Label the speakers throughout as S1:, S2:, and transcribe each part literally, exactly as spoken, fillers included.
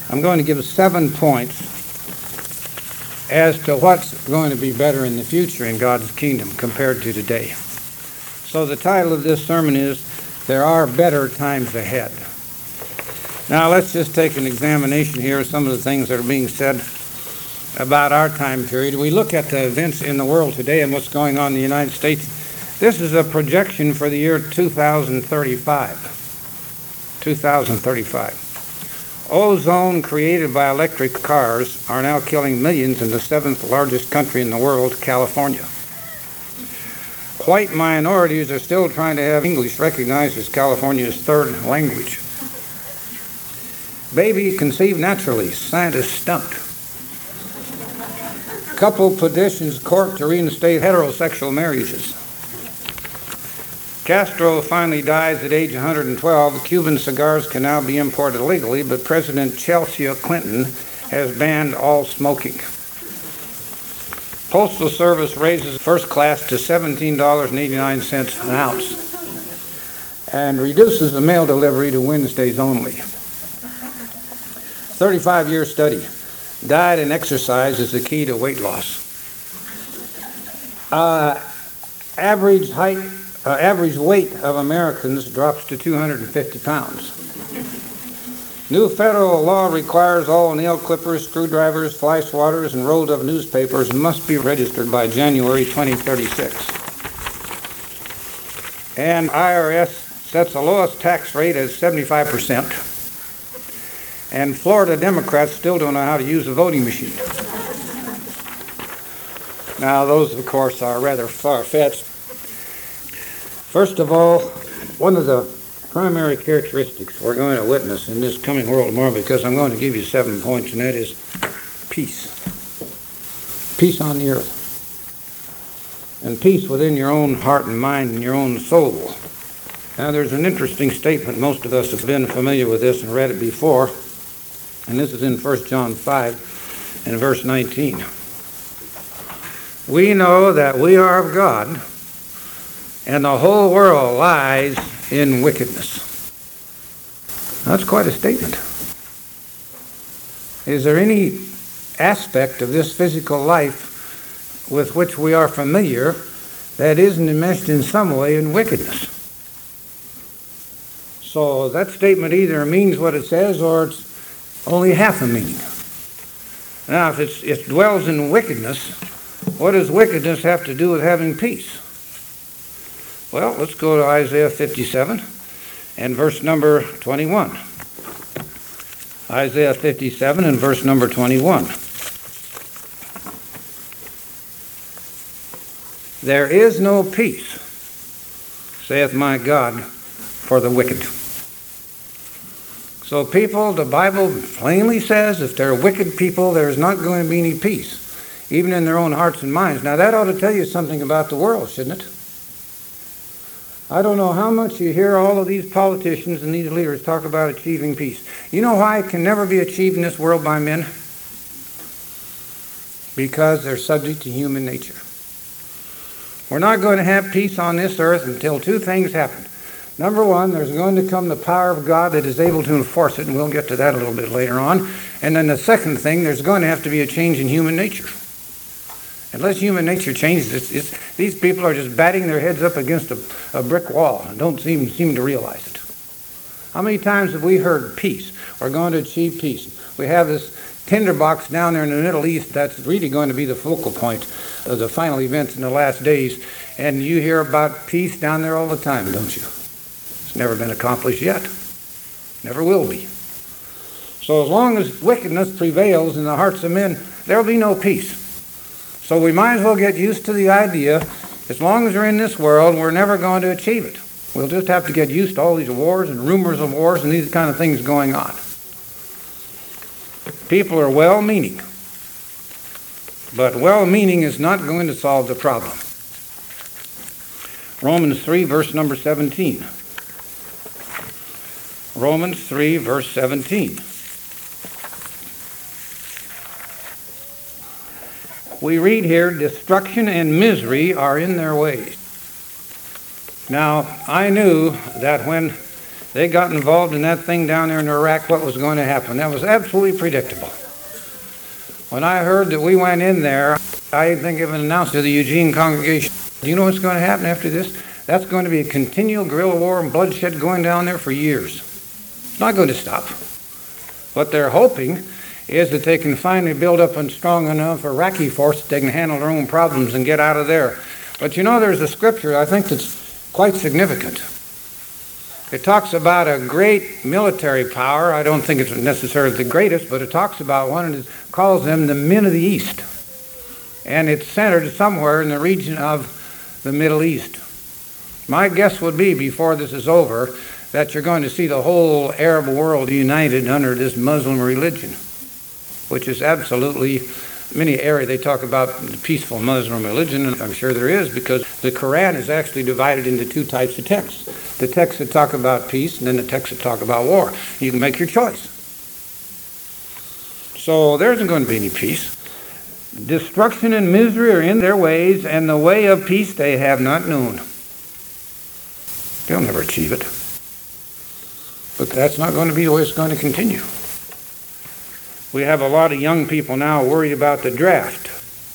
S1: I'm going to give seven points as to what's going to be better in the future in God's kingdom compared to today. So the title of this sermon is, There Are Better Times Ahead. Now let's just take an examination here of some of the things that are being said about our time period. We look at the events in the world today and what's going on in the United States. This is a projection for the year two thousand thirty-five. two thousand thirty-five. Ozone created by electric cars are now killing millions in the seventh largest country in the world, California. White minorities are still trying to have English recognized as California's third language. Baby conceived naturally, scientists stumped. Couple petitions court to reinstate heterosexual marriages. Castro finally dies at age one hundred twelve. Cuban cigars can now be imported legally, but President Chelsea Clinton has banned all smoking. Postal Service raises first class to seventeen dollars and eighty-nine cents an ounce and reduces the mail delivery to Wednesdays only. thirty-five year study. Diet and exercise is the key to weight loss. Uh, average height Uh, average weight of Americans drops to two hundred fifty pounds. New federal law requires all nail clippers, screwdrivers, fly swatters, and rolled up newspapers must be registered by January twenty thirty-six. And I R S sets the lowest tax rate at seventy-five percent. And Florida Democrats still don't know how to use a voting machine. Now, those, of course, are rather far-fetched. First of all, one of the primary characteristics we're going to witness in this coming world tomorrow, because I'm going to give you seven points, and that is peace. Peace on the earth. And peace within your own heart and mind and your own soul. Now, there's an interesting statement. Most of us have been familiar with this and read it before. And this is in First John five and verse nineteen. We know that we are of God, and the whole world lies in wickedness. That's quite a statement. Is there any aspect of this physical life with which we are familiar that isn't enmeshed in some way in wickedness? So that statement either means what it says or it's only half a meaning. Now, if it's, it dwells in wickedness, what does wickedness have to do with having peace? Well, let's go to Isaiah fifty-seven and verse number twenty-one. Isaiah fifty-seven and verse number twenty-one. There is no peace, saith my God, for the wicked. So people, the Bible plainly says if they're wicked people, there's not going to be any peace, even in their own hearts and minds. Now that ought to tell you something about the world, shouldn't it? I don't know how much you hear all of these politicians and these leaders talk about achieving peace. You know why it can never be achieved in this world by men? Because they're subject to human nature. We're not going to have peace on this earth until two things happen. Number one, there's going to come the power of God that is able to enforce it, and we'll get to that a little bit later on. And then the second thing, there's going to have to be a change in human nature. Unless human nature changes, it's, it's, these people are just batting their heads up against a, a brick wall and don't seem, seem to realize it. How many times have we heard peace? We're going to achieve peace. We have this tinderbox down there in the Middle East that's really going to be the focal point of the final events in the last days. And you hear about peace down there all the time, don't you? It's never been accomplished yet. Never will be. So as long as wickedness prevails in the hearts of men, there will be no peace. So we might as well get used to the idea, as long as we're in this world, we're never going to achieve it. We'll just have to get used to all these wars and rumors of wars and these kind of things going on. People are well-meaning, but well-meaning is not going to solve the problem. Romans three, verse number seventeen. Romans three, verse seventeen. We read here, destruction and misery are in their ways. Now, I knew that when they got involved in that thing down there in Iraq, what was going to happen. That was absolutely predictable. When I heard that we went in there, I think of an announcement to the Eugene congregation. Do you know what's going to happen after this? That's going to be a continual guerrilla war and bloodshed going down there for years. It's not going to stop. What they're hoping is that they can finally build up a strong enough Iraqi force that they can handle their own problems and get out of there. But you know, there's a scripture I think that's quite significant. It talks about a great military power. I don't think it's necessarily the greatest, but it talks about one and it calls them the men of the East. And it's centered somewhere in the region of the Middle East. My guess would be, before this is over, that you're going to see the whole Arab world united under this Muslim religion, which is absolutely, many areas they talk about the peaceful Muslim religion, and I'm sure there is, because the Quran is actually divided into two types of texts. The texts that talk about peace, and then the texts that talk about war. You can make your choice. So there isn't going to be any peace. Destruction and misery are in their ways, and the way of peace they have not known. They'll never achieve it. But that's not going to be the way it's going to continue. We have a lot of young people now worried about the draft.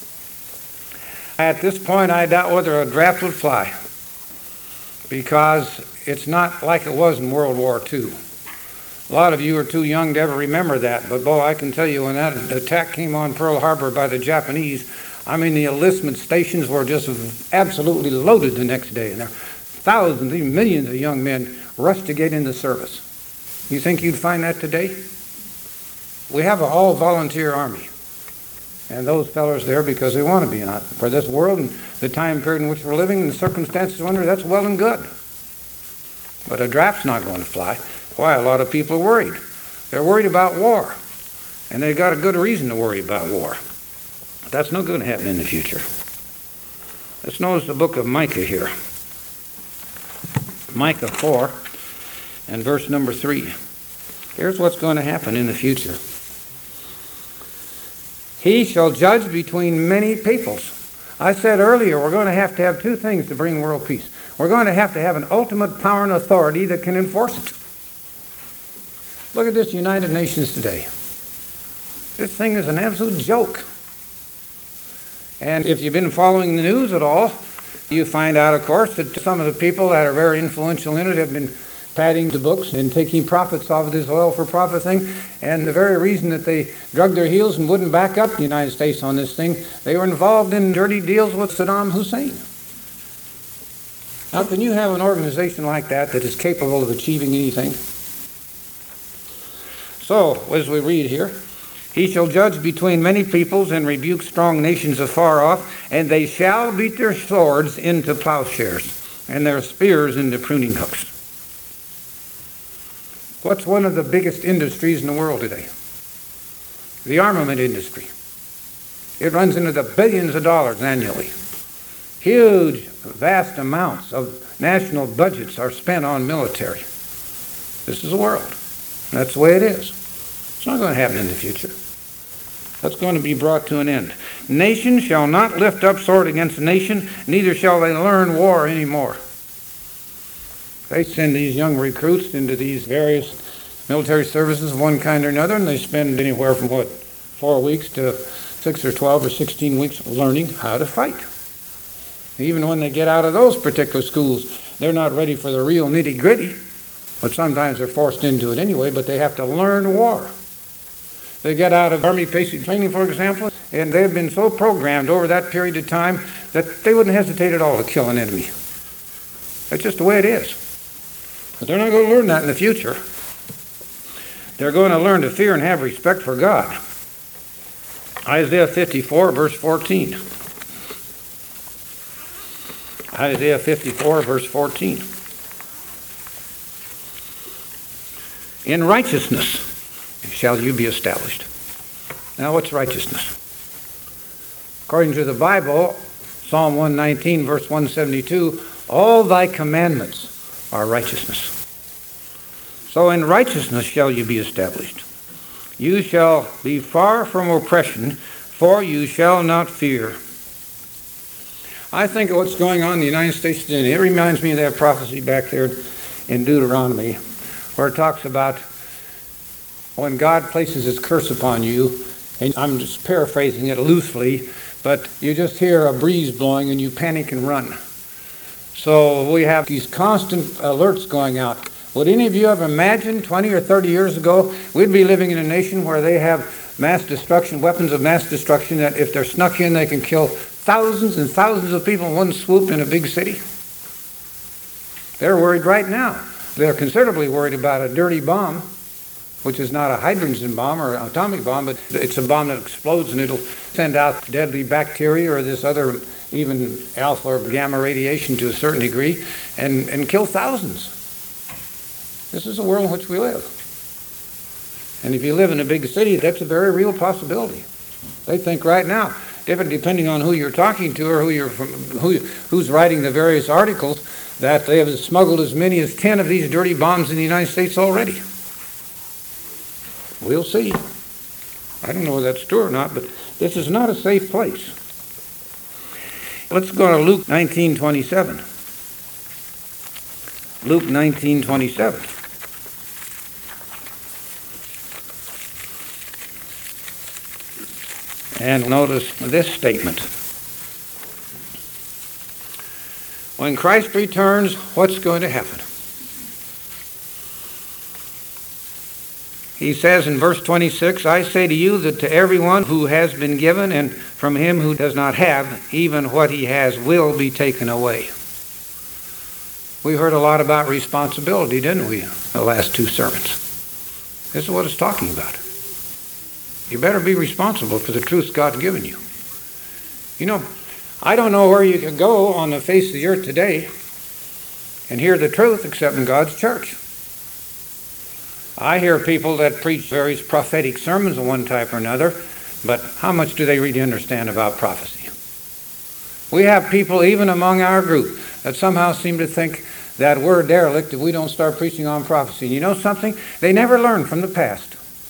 S1: At this point, I doubt whether a draft would fly, because it's not like it was in World War Two. A lot of you are too young to ever remember that, but boy, I can tell you, when that attack came on Pearl Harbor by the Japanese, I mean, the enlistment stations were just absolutely loaded the next day, and there were thousands, even millions of young men rushed to get into service. You think you'd find that today? We have an all-volunteer army, and those fellows there because they want to be in for this world and the time period in which we're living and the circumstances under, that's well and good. But a draft's not going to fly. Why? A lot of people are worried. They're worried about war, and they've got a good reason to worry about war. But that's not going to happen in the future. Let's notice the book of Micah here. Micah four and verse number three. Here's what's going to happen in the future. He shall judge between many peoples. I said earlier, we're going to have to have two things to bring world peace. We're going to have to have an ultimate power and authority that can enforce it. Look at this United Nations today. This thing is an absolute joke. And if you've been following the news at all, you find out, of course, that some of the people that are very influential in it have been padding the books and taking profits off of this oil for profit thing. And the very reason that they drug their heels and wouldn't back up the United States on this thing, they were involved in dirty deals with Saddam Hussein. How can you have an organization like that that is capable of achieving anything? So, as we read here, he shall judge between many peoples and rebuke strong nations afar off, and they shall beat their swords into plowshares and their spears into pruning hooks. What's one of the biggest industries in the world today? The armament industry. It runs into the billions of dollars annually. Huge, vast amounts of national budgets are spent on military. This is the world. That's the way it is. It's not going to happen in the future. That's going to be brought to an end. Nation shall not lift up sword against nation, neither shall they learn war anymore. They send these young recruits into these various military services of one kind or another, and they spend anywhere from, what, four weeks to six or twelve or sixteen weeks learning how to fight. Even when they get out of those particular schools, they're not ready for the real nitty-gritty, but sometimes they're forced into it anyway, but they have to learn war. They get out of Army basic training, for example, and they've been so programmed over that period of time that they wouldn't hesitate at all to kill an enemy. That's just the way it is. But they're not going to learn that in the future. They're going to learn to fear and have respect for God. Isaiah fifty-four, verse fourteen. Isaiah fifty-four, verse fourteen. In righteousness shall you be established. Now, what's righteousness? According to the Bible, Psalm one nineteen, verse one seventy-two, all thy commandments are righteousness. So in righteousness shall you be established. You shall be far from oppression, for you shall not fear. I think of what's going on in the United States today. It reminds me of that prophecy back there in Deuteronomy. where it talks about when God places his curse upon you, and I'm just paraphrasing it loosely, but you just hear a breeze blowing and you panic and run. So we have these constant alerts going out. Would any of you ever imagine twenty or thirty years ago we'd be living in a nation where they have mass destruction, weapons of mass destruction, that if they're snuck in they can kill thousands and thousands of people in one swoop in a big city? They're worried right now. They're considerably worried about a dirty bomb, which is not a hydrogen bomb or an atomic bomb, but it's a bomb that explodes and it'll send out deadly bacteria or this other, even alpha or gamma radiation to a certain degree, and, and kill thousands. This is the world in which we live. And if you live in a big city, that's a very real possibility. They think right now, different depending on who you're talking to or who you're from, who, who's writing the various articles, that they have smuggled as many as ten of these dirty bombs in the United States already. We'll see. I don't know whether that's true or not, but this is not a safe place. Let's go to Luke nineteen twenty-seven. Luke nineteen twenty-seven. And notice this statement. When Christ returns, what's going to happen? He says in verse twenty-six, I say to you that to everyone who has been given, and from him who does not have, even what he has will be taken away. We heard a lot about responsibility, didn't we, the last two sermons? This is what it's talking about. You better be responsible for the truth God's given you. You know, I don't know where you could go on the face of the earth today and hear the truth except in God's church. I hear people that preach various prophetic sermons of one type or another, but how much do they really understand about prophecy? We have people even among our group that somehow seem to think that we're derelict if we don't start preaching on prophecy. And you know something? They never learn from the past.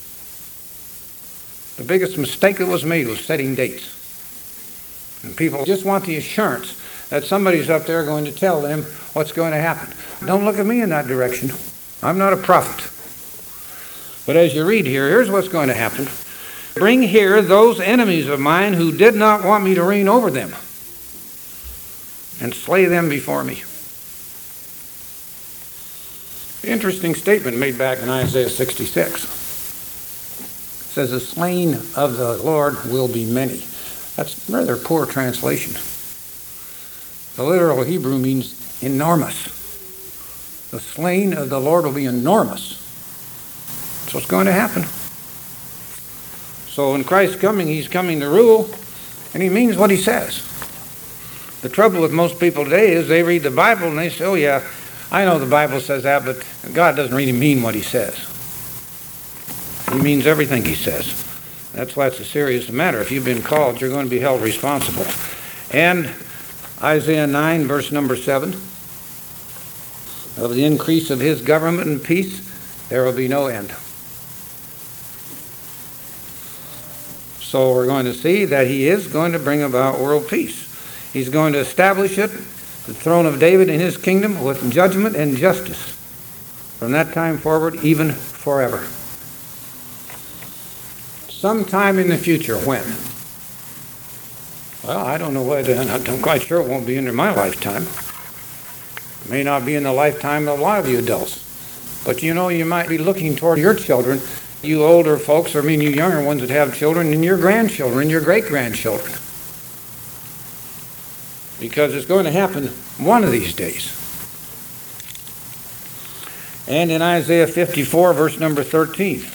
S1: The biggest mistake that was made was setting dates. And people just want the assurance that somebody's up there going to tell them what's going to happen. Don't look at me in that direction. I'm not a prophet. But as you read here, here's what's going to happen. Bring here those enemies of mine who did not want me to reign over them, and slay them before me. Interesting statement made back in Isaiah sixty-six. It says, the slain of the Lord will be many. That's rather poor translation. The literal Hebrew means enormous. The slain of the Lord will be enormous. That's what's going to happen. So when Christ's coming, he's coming to rule, and he means what he says. The trouble with most people today is they read the Bible and they say, oh yeah, I know the Bible says that, but God doesn't really mean what he says. He means everything he says. That's why it's a serious matter. If you've been called, you're going to be held responsible. And Isaiah nine, verse number seven, of the increase of his government and peace, there will be no end. So we're going to see that he is going to bring about world peace. He's going to establish it, the throne of David in his kingdom, with judgment and justice from that time forward, even forever. Sometime in the future, when? Well, I don't know whether, I'm quite sure it won't be in my lifetime. It may not be in the lifetime of a lot of you adults. But you know, you might be looking toward your children, you older folks, or I mean you younger ones that have children, and your grandchildren, your great-grandchildren. Because it's going to happen one of these days. And in Isaiah fifty-four, verse number thirteen,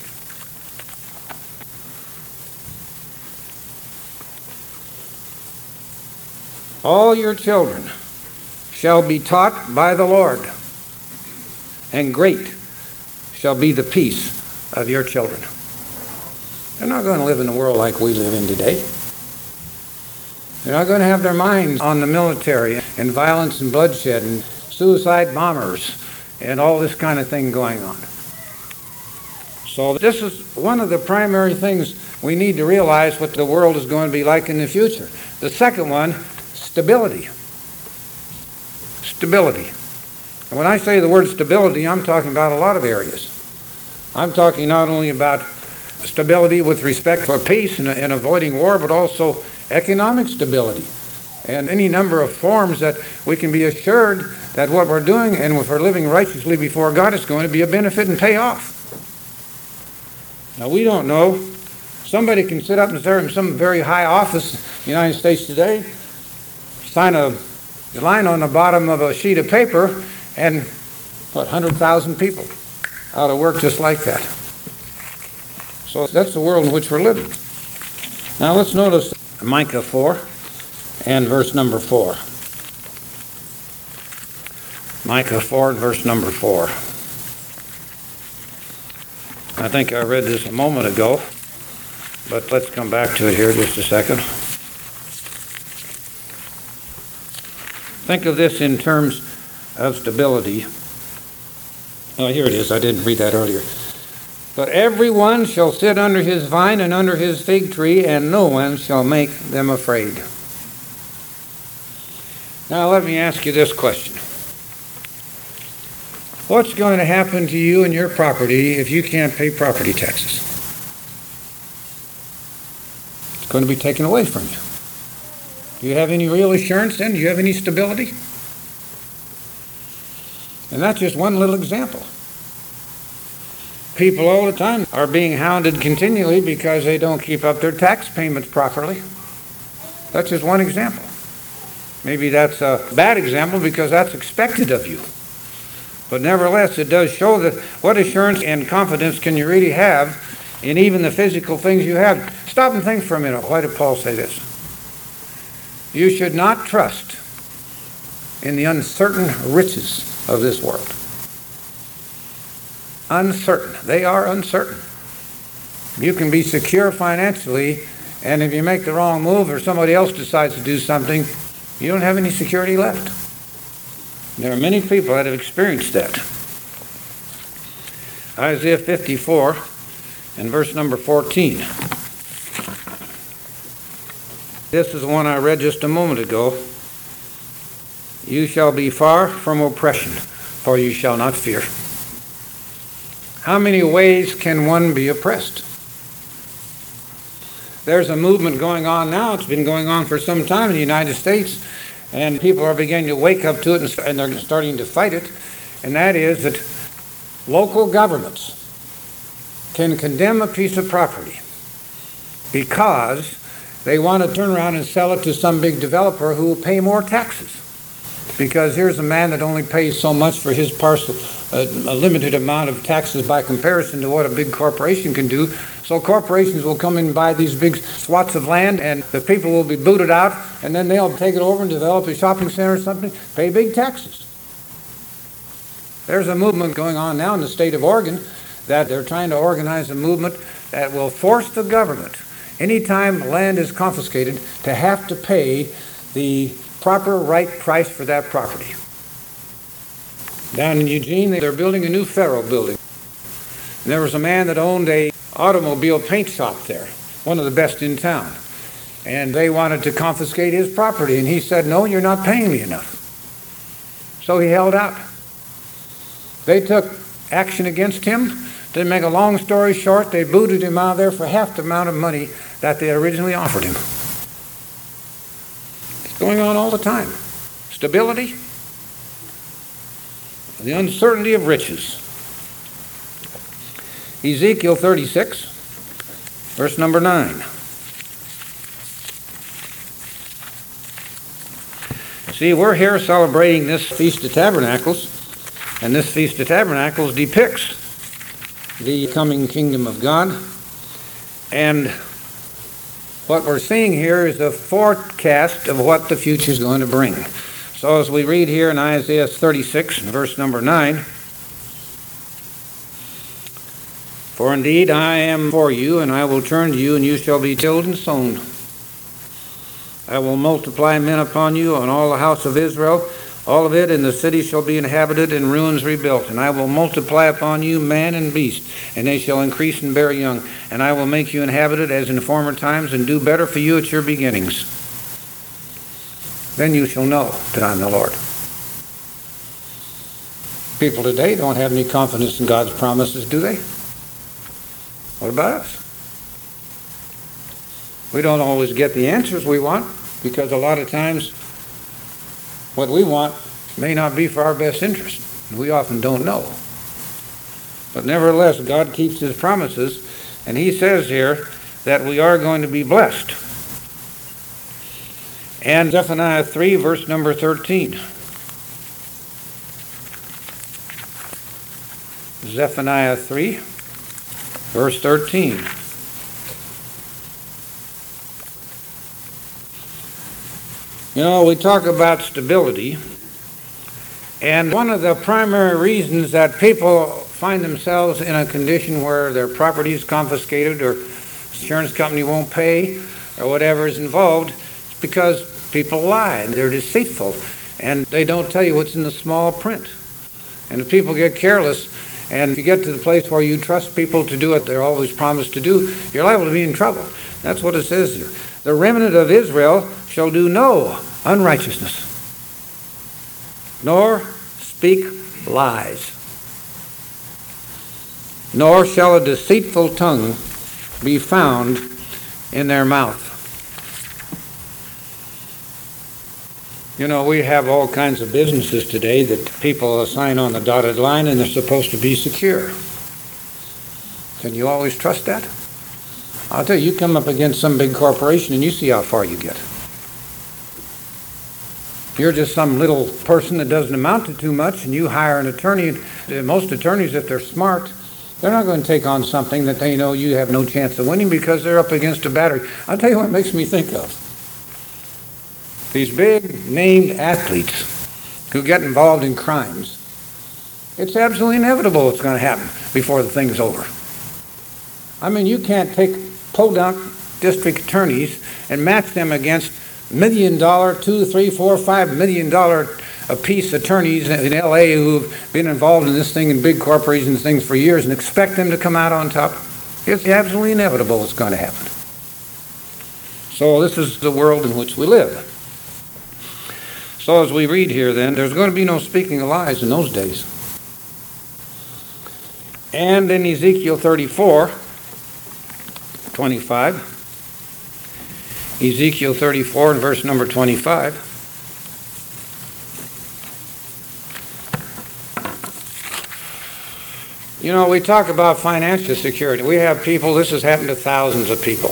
S1: all your children shall be taught by the Lord, and great shall be the peace of your children. They're not going to live in a world like we live in today. They're not going to have their minds on the military and violence and bloodshed and suicide bombers and all this kind of thing going on. So this is one of the primary things we need to realize what the world is going to be like in the future. The second one, stability. Stability. And when I say the word stability, I'm talking about a lot of areas. I'm talking not only about stability with respect to peace and, and avoiding war, but also economic stability and any number of forms that we can be assured that what we're doing and if we're living righteously before God is going to be a benefit and pay off. Now, we don't know. Somebody can sit up and serve in some very high office in the United States today, sign a line on the bottom of a sheet of paper, and what, one hundred thousand people out of work just like that. So that's the world in which we're living. Now let's notice Micah four and verse number four. Micah four and verse number four. I think I read this a moment ago, but let's come back to it here just a second. Think of this in terms of stability. Oh, here it is. I didn't read that earlier. But everyone shall sit under his vine and under his fig tree, and no one shall make them afraid. Now let me ask you this question. What's going to happen to you and your property if you can't pay property taxes? It's going to be taken away from you. Do you have any real assurance then? Do you have any stability? And that's just one little example. People all the time are being hounded continually because they don't keep up their tax payments properly. That's just one example. Maybe that's a bad example because that's expected of you. But nevertheless, it does show that what assurance and confidence can you really have in even the physical things you have. Stop and think for a minute. Why did Paul say this? You should not trust in the uncertain riches of this world. Uncertain. They are uncertain. You can be secure financially, and if you make the wrong move or somebody else decides to do something, you don't have any security left. There are many people that have experienced that. Isaiah fifty-four and verse number fourteen. This is the one I read just a moment ago. You shall be far from oppression, for you shall not fear. How many ways can one be oppressed? There's a movement going on now. It's been going on for some time in the United States, and people are beginning to wake up to it, and they're starting to fight it, and that is that local governments can condemn a piece of property because they want to turn around and sell it to some big developer who will pay more taxes. Because here's a man that only pays so much for his parcel, a, a limited amount of taxes by comparison to what a big corporation can do. So corporations will come in and buy these big swaths of land, and the people will be booted out, and then they'll take it over and develop a shopping center or something, pay big taxes. There's a movement going on now in the state of Oregon that they're trying to organize a movement that will force the government, anytime land is confiscated, to have to pay the proper right price for that property. Down in Eugene, they're building a new federal building. And there was a man that owned a automobile paint shop there, one of the best in town. And they wanted to confiscate his property, and he said, no, you're not paying me enough. So he held out. They took action against him. To make a long story short, they booted him out of there for half the amount of money that they originally offered him. It's going on all the time. Stability, the uncertainty of riches. Ezekiel thirty-six, verse number nine. See, we're here celebrating this Feast of Tabernacles, and this Feast of Tabernacles depicts the coming kingdom of God. And what we're seeing here is a forecast of what the future is going to bring. So as we read here in Isaiah thirty-six, verse number nine, for indeed I am for you, and I will turn to you, and you shall be tilled and sown. I will multiply men upon you, on all the house of Israel, all of it, and the city shall be inhabited, and ruins rebuilt. And I will multiply upon you man and beast, and they shall increase and bear young. And I will make you inhabited as in former times, and do better for you at your beginnings. Then you shall know that I am the Lord. People today don't have any confidence in God's promises, do they? What about us? We don't always get the answers we want, because a lot of times what we want may not be for our best interest. We often don't know. But nevertheless, God keeps his promises, and he says here that we are going to be blessed. And Zephaniah three, verse number thirteen. Zephaniah three, verse thirteen. You know, we talk about stability, and one of the primary reasons that people find themselves in a condition where their property is confiscated or insurance company won't pay or whatever is involved is because people lie. They're deceitful, and they don't tell you what's in the small print. And if people get careless, and if you get to the place where you trust people to do what they're always promised to do, you're liable to be in trouble. That's what it says here. The remnant of Israel shall do no unrighteousness, nor speak lies, nor shall a deceitful tongue be found in their mouth. You know, we have all kinds of businesses today that people sign on the dotted line and they're supposed to be secure. Can you always trust that? I'll tell you, you come up against some big corporation and you see how far you get. If you're just some little person that doesn't amount to too much and you hire an attorney, most attorneys, if they're smart, they're not going to take on something that they know you have no chance of winning because they're up against a battery. I'll tell you what it makes me think of. These big named athletes who get involved in crimes, it's absolutely inevitable what's going to happen before the thing's over. I mean, you can't take podunk district attorneys and match them against million dollar, two, three, four, five million dollar a piece attorneys in L A who've been involved in this thing in big corporations and things for years and expect them to come out on top. It's absolutely inevitable what's going to happen. So this is the world in which we live. So as we read here then, there's going to be no speaking of lies in those days. And in Ezekiel thirty-four, twenty-five, Ezekiel thirty-four and verse number twenty-five, you know, we talk about financial security. We have people, this has happened to thousands of people.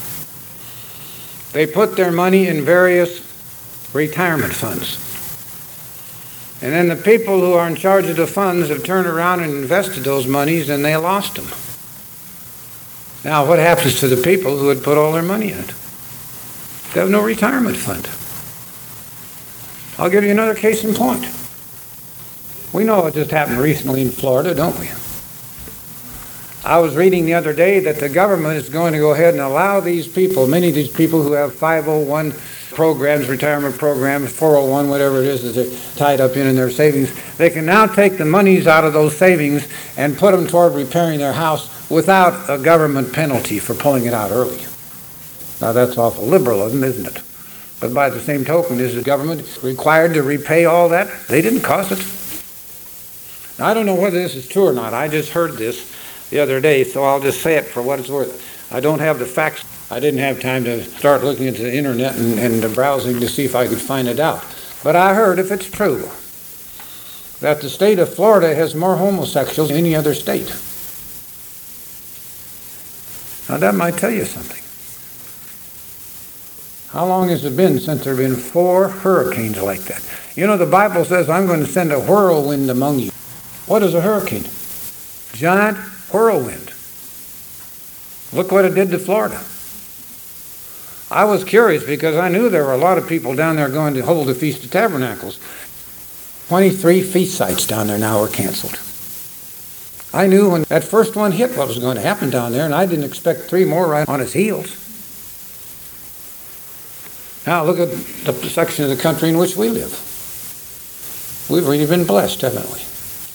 S1: They put their money in various retirement funds. And then the people who are in charge of the funds have turned around and invested those monies and they lost them. Now what happens to the people who had put all their money in it? They have no retirement fund. I'll give you another case in point. We know what just happened recently in Florida, don't we? I was reading the other day that the government is going to go ahead and allow these people, many of these people who have five oh one programs, retirement programs, four oh one, whatever it is that they're tied up in in their savings, they can now take the monies out of those savings and put them toward repairing their house without a government penalty for pulling it out early. Now that's awful liberalism, isn't it? But by the same token, is the government required to repay all that? They didn't cause it. Now I don't know whether this is true or not. I just heard this the other day, so I'll just say it for what it's worth. I don't have the facts. I didn't have time to start looking into the internet and, and browsing to see if I could find it out. But I heard, if it's true, that the state of Florida has more homosexuals than any other state. Now that might tell you something. How long has it been since there have been four hurricanes like that? You know, the Bible says, I'm going to send a whirlwind among you. What is a hurricane? Giant whirlwind. Look what it did to Florida. I was curious because I knew there were a lot of people down there going to hold the Feast of Tabernacles. twenty-three feast sites down there now are canceled. I knew when that first one hit what was going to happen down there, and I didn't expect three more right on its heels. Now look at the section of the country in which we live. We've really been blessed, haven't we?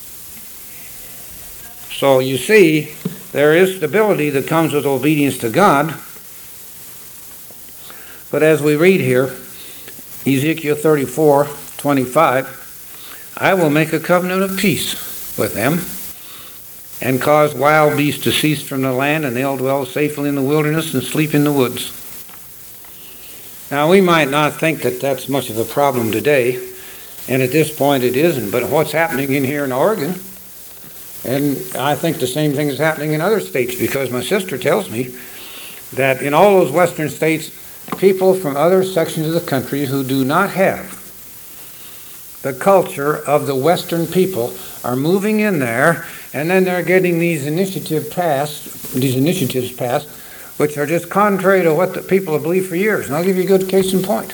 S1: So you see, there is stability that comes with obedience to God. But as we read here, Ezekiel thirty-four, twenty-five, I will make a covenant of peace with them, and cause wild beasts to cease from the land, and they'll dwell safely in the wilderness and sleep in the woods. Now, we might not think that that's much of a problem today, and at this point it isn't, but what's happening in here in Oregon, and I think the same thing is happening in other states, because my sister tells me that in all those western states, people from other sections of the country who do not have the culture of the Western people are moving in there, and then they're getting these initiatives passed, these initiatives passed, which are just contrary to what the people have believed for years. And I'll give you a good case in point.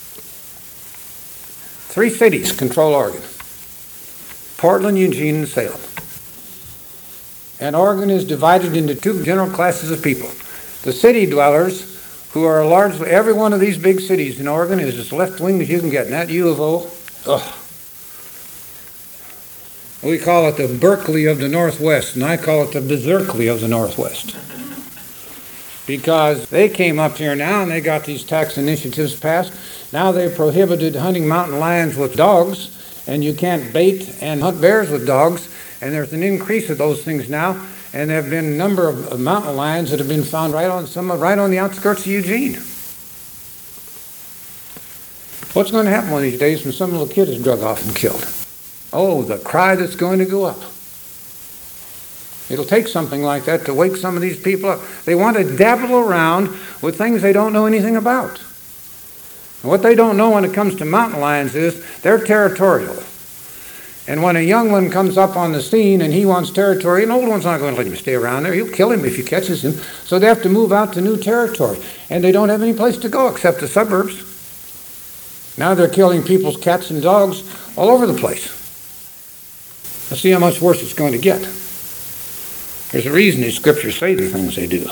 S1: Three cities control Oregon: Portland, Eugene, and Salem. And Oregon is divided into two general classes of people. The city dwellers, who are largely, every one of these big cities in Oregon is as left-wing as you can get. And that U of O, oh. We call it the Berkeley of the Northwest, and I call it the Berserkly of the Northwest. Because they came up here now and they got these tax initiatives passed. Now they've prohibited hunting mountain lions with dogs, and you can't bait and hunt bears with dogs, and there's an increase of those things now. And there have been a number of, of mountain lions that have been found right on some right on the outskirts of Eugene. What's going to happen one of these days when some little kid is drug off and killed? Oh, the cry that's going to go up. It'll take something like that to wake some of these people up. They want to dabble around with things they don't know anything about. And what they don't know when it comes to mountain lions is they're territorial. And when a young one comes up on the scene and he wants territory, an old one's not going to let him stay around there. He'll kill him if he catches him. So they have to move out to new territory. And they don't have any place to go except the suburbs. Now they're killing people's cats and dogs all over the place. Let's see how much worse it's going to get. There's a reason these scriptures say the things they do.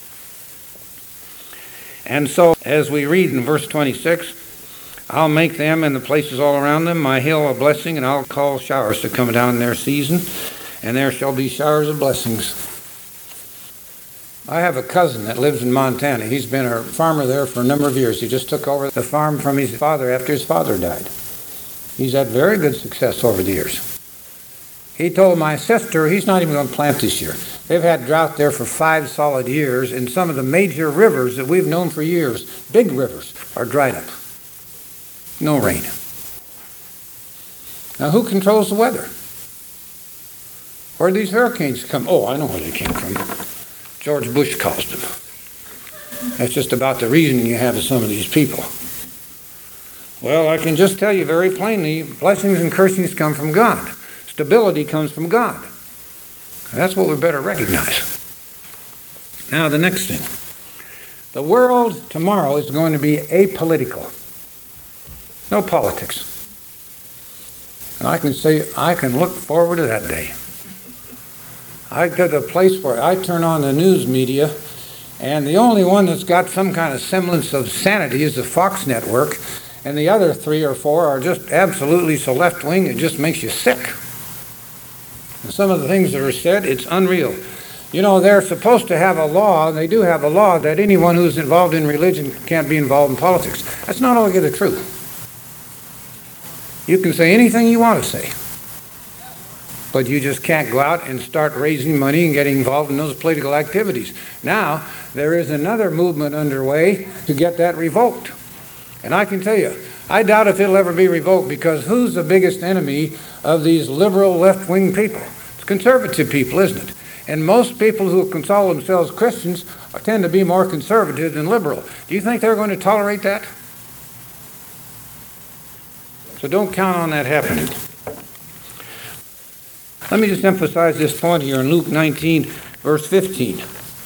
S1: And so, as we read in verse twenty-six, I'll make them and the places all around them my hill a blessing, and I'll call showers to come down in their season, and there shall be showers of blessings. I have a cousin that lives in Montana. He's been a farmer there for a number of years. He just took over the farm from his father after his father died. He's had very good success over the years. He told my sister he's not even going to plant this year. They've had drought there for five solid years, and some of the major rivers that we've known for years, big rivers, are dried up. No rain. Now, who controls the weather? Where do these hurricanes come? Oh, I know where they came from. George Bush caused them. That's just about the reasoning you have of some of these people. Well, I can just tell you very plainly, blessings and cursings come from God. Stability comes from God. That's what we better recognize. Now, the next thing. The world tomorrow is going to be apolitical. No politics. And I can say, I can look forward to that day. I get to a place where I turn on the news media, and the only one that's got some kind of semblance of sanity is the Fox network, and the other three or four are just absolutely so left-wing it just makes you sick. And some of the things that are said, it's unreal. You know, they're supposed to have a law, they do have a law, that anyone who's involved in religion can't be involved in politics. That's not altogether true. You can say anything you want to say, but you just can't go out and start raising money and getting involved in those political activities. Now, there is another movement underway to get that revoked. And I can tell you, I doubt if it'll ever be revoked, because who's the biggest enemy of these liberal left-wing people? It's conservative people, isn't it? And most people who call themselves Christians tend to be more conservative than liberal. Do you think they're going to tolerate that? So don't count on that happening. Let me just emphasize this point here in Luke nineteen, verse fifteen.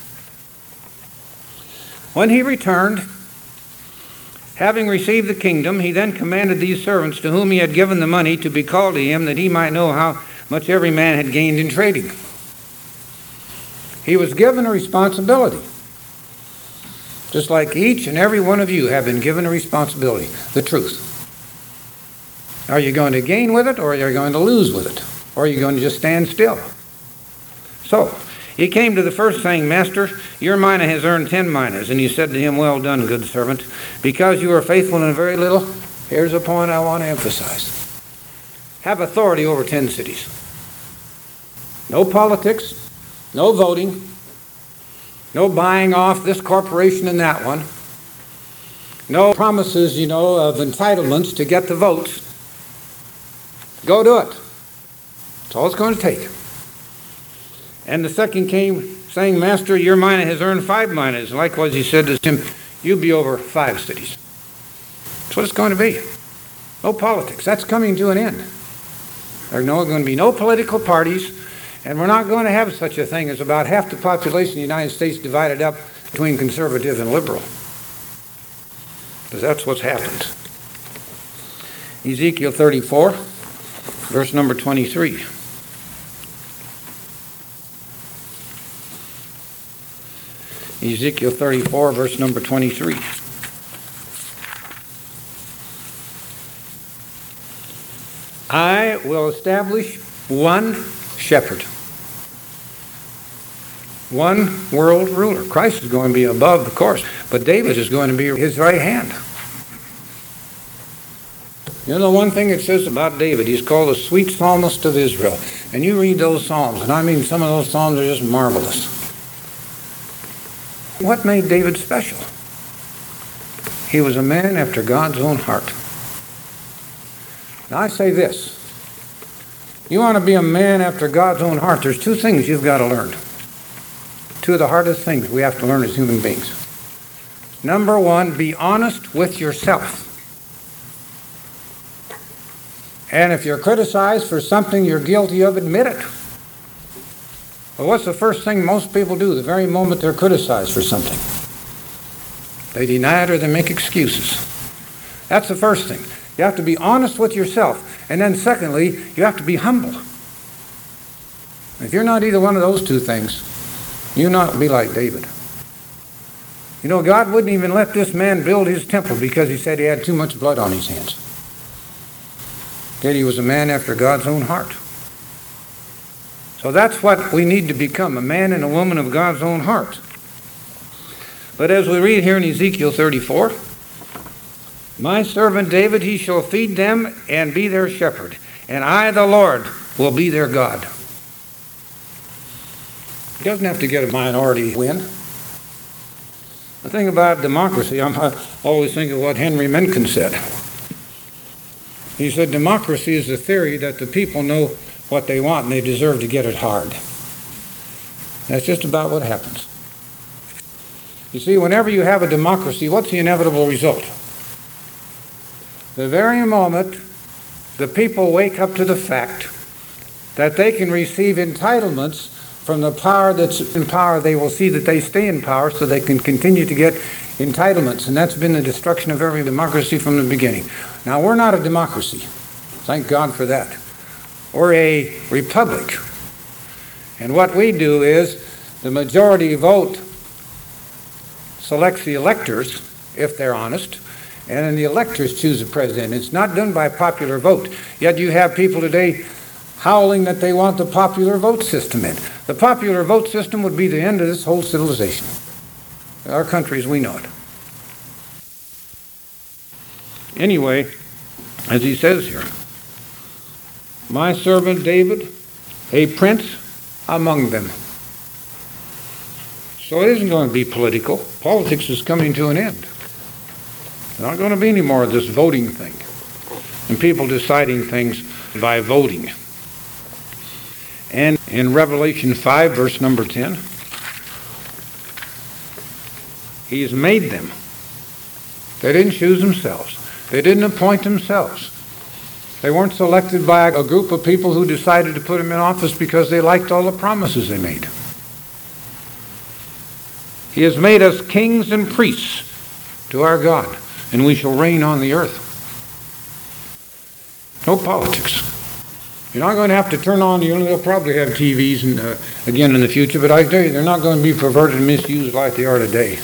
S1: When he returned, having received the kingdom, he then commanded these servants to whom he had given the money to be called to him, that he might know how much every man had gained in trading. He was given a responsibility, just like each and every one of you have been given a responsibility, the truth. Are you going to gain with it, or are you going to lose with it? Or are you going to just stand still? So, he came to the first saying, Master, your mina has earned ten minas. And he said to him, Well done, good servant. Because you are faithful in a very little, here's a point I want to emphasize. have authority over ten cities. No politics, no voting, no buying off this corporation and that one, no promises, you know, of entitlements to get the votes. Go do it. That's all it's going to take. And the second came saying, Master, your mina has earned five minas. Likewise, he said to him, you be over five cities. That's what it's going to be. No politics. That's coming to an end. There are no, going to be no political parties, and we're not going to have such a thing as about half the population of the United States divided up between conservative and liberal. Because that's what's happened. Ezekiel thirty-four, verse number twenty-three. Ezekiel thirty-four, verse number twenty-three. I will establish one shepherd, one world ruler. Christ is going to be above the course, but David is going to be his right hand. You know, the one thing it says about David, he's called the sweet psalmist of Israel. And you read those psalms, and I mean some of those psalms are just marvelous. What made David special? He was a man after God's own heart. Now I say this. You want to be a man after God's own heart, there's two things you've got to learn. Two of the hardest things we have to learn as human beings. Number one, be honest with yourself. And if you're criticized for something you're guilty of, admit it. Well, what's the first thing most people do the very moment they're criticized for something? They deny it or they make excuses. That's the first thing. You have to be honest with yourself. And then secondly, you have to be humble. If you're not either one of those two things, you'll not be like David. You know, God wouldn't even let this man build his temple because he said he had too much blood on his hands. Yet he was a man after God's own heart. So that's what we need to become, a man and a woman of God's own heart. But as we read here in Ezekiel thirty-four, my servant David, he shall feed them and be their shepherd, and I, the Lord, will be their God. He doesn't have to get a minority win. The thing about democracy, I'm, I always think of what Henry Mencken said. He said, democracy is the theory that the people know what they want and they deserve to get it hard. That's just about what happens. You see, whenever you have a democracy, what's the inevitable result? The very moment the people wake up to the fact that they can receive entitlements from the power that's in power, they will see that they stay in power so they can continue to get entitlements. And that's been the destruction of every democracy from the beginning. Now, we're not a democracy. Thank God for that. We're a republic. And what we do is the majority vote selects the electors, if they're honest, and then the electors choose the president. It's not done by popular vote. Yet you have people today howling that they want the popular vote system in. The popular vote system would be the end of this whole civilization. Our country as we know it. Anyway, as he says here, my servant David, a prince among them. So it isn't going to be political. Politics is coming to an end. There's not going to be any more of this voting thing and people deciding things by voting. And in Revelation five, verse number ten, He's made them. They didn't choose themselves. They didn't appoint themselves. They weren't selected by a group of people who decided to put them in office because they liked all the promises they made. He has made us kings and priests to our God, and we shall reign on the earth. No politics. You're not going to have to turn on, you know, they'll probably have T Vs and, uh, again in the future, but I tell you, they're not going to be perverted and misused like they are today.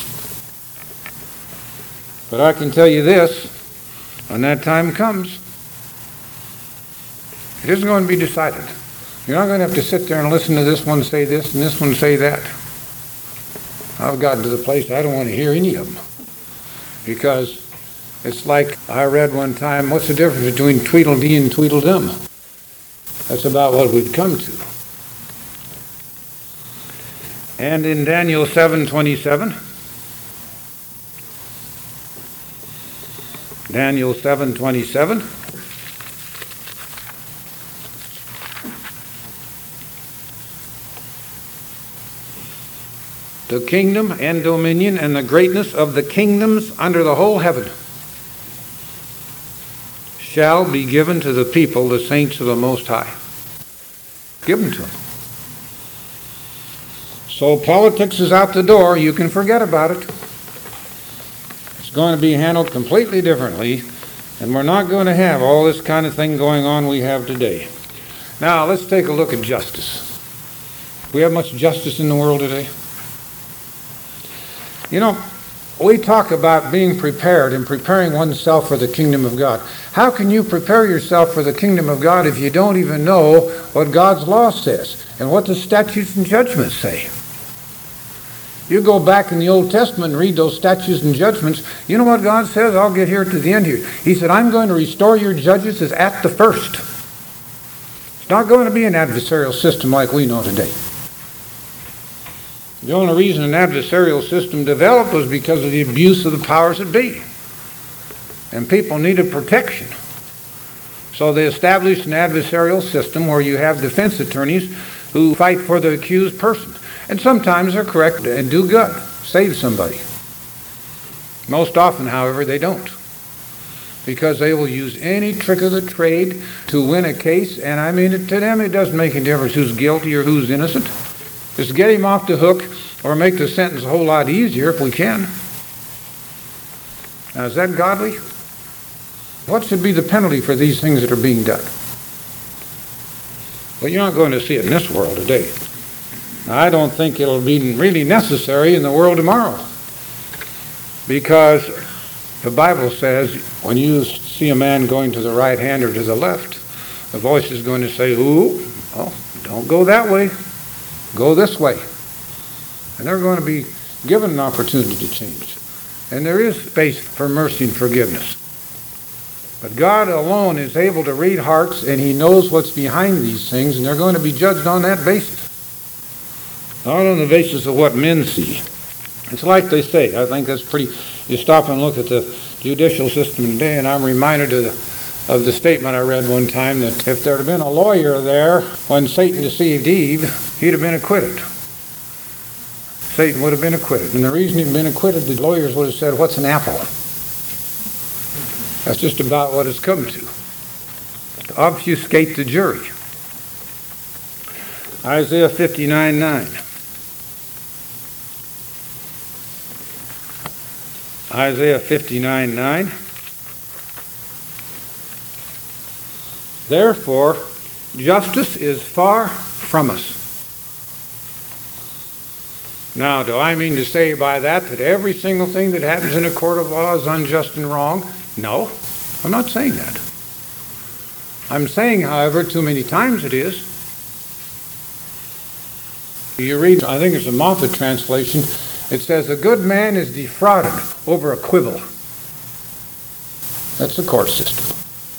S1: But I can tell you this, when that time comes, it isn't going to be decided. You're not going to have to sit there and listen to this one say this and this one say that. I've gotten to the place I don't want to hear any of them. Because it's like I read one time, what's the difference between Tweedledee and Tweedledum? That's about what we've come to. And in Daniel seven twenty-seven, Daniel seven twenty-seven, the kingdom and dominion and the greatness of the kingdoms under the whole heaven shall be given to the people, the saints of the Most High. Given to them. So politics is out the door. You can forget about it. It's going to be handled completely differently, and we're not going to have all this kind of thing going on we have today. Now, let's take a look at justice. Do we have much justice in the world today? You know, we talk about being prepared and preparing oneself for the kingdom of God. How can you prepare yourself for the kingdom of God if you don't even know what God's law says and what the statutes and judgments say? You go back in the Old Testament and read those statutes and judgments. You know what God says? I'll get here to the end here. He said, I'm going to restore your judges as at the first. It's not going to be an adversarial system like we know today. The only reason an adversarial system developed was because of the abuse of the powers that be. And people needed protection. So they established an adversarial system where you have defense attorneys who fight for the accused person. And sometimes they're correct and do good, save somebody. Most often, however, they don't. Because they will use any trick of the trade to win a case. And I mean, to them it doesn't make any difference who's guilty or who's innocent. Just get him off the hook or make the sentence a whole lot easier if we can. Now, is that godly? What should be the penalty for these things that are being done? Well, you're not going to see it in this world today. Now, I don't think it'll be really necessary in the world tomorrow. Because the Bible says when you see a man going to the right hand or to the left, the voice is going to say, ooh, oh, don't go that way. Go this way. And they're going to be given an opportunity to change. And there is space for mercy and forgiveness. But God alone is able to read hearts, and He knows what's behind these things, and they're going to be judged on that basis. Not on the basis of what men see. It's like they say. I think that's pretty... You stop and look at the judicial system today, and I'm reminded of the, of the statement I read one time that if there had been a lawyer there when Satan deceived Eve, he'd have been acquitted. Satan would have been acquitted. And the reason he'd been acquitted, the lawyers would have said, what's an apple? That's just about what it's come to. To obfuscate the jury. Isaiah fifty-nine nine. Isaiah fifty-nine nine. Therefore, justice is far from us. Now, do I mean to say by that that every single thing that happens in a court of law is unjust and wrong? No, I'm not saying that. I'm saying, however, too many times it is. You read, I think it's a Moffat translation, it says, a good man is defrauded over a quibble. That's the court system.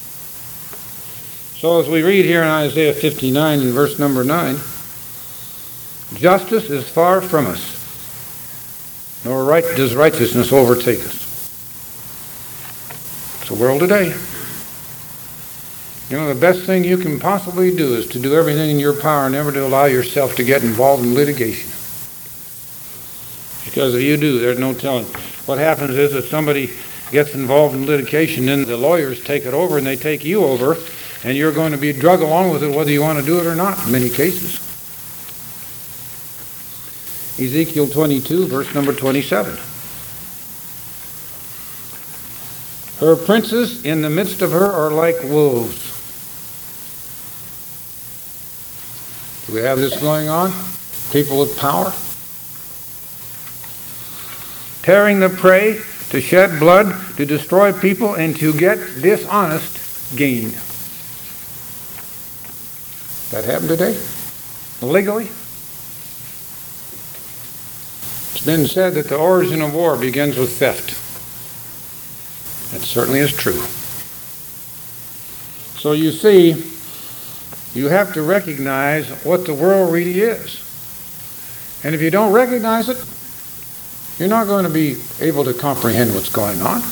S1: So as we read here in Isaiah fifty-nine in verse number nine, justice is far from us, nor right does righteousness overtake us. It's the world today. You know, the best thing you can possibly do is to do everything in your power never to allow yourself to get involved in litigation. Because if you do, there's no telling. What happens is that somebody gets involved in litigation, then the lawyers take it over and they take you over, and you're going to be drug along with it whether you want to do it or not in many cases. Ezekiel twenty-two, verse number twenty-seven. Her princes in the midst of her are like wolves. Do we have this going on? People with power? Tearing the prey, to shed blood, to destroy people, and to get dishonest gain. That happened today? Legally? It's been said that the origin of war begins with theft. That certainly is true. So you see, You have to recognize what the world really is. And if you don't recognize it, you're not going to be able to comprehend what's going on.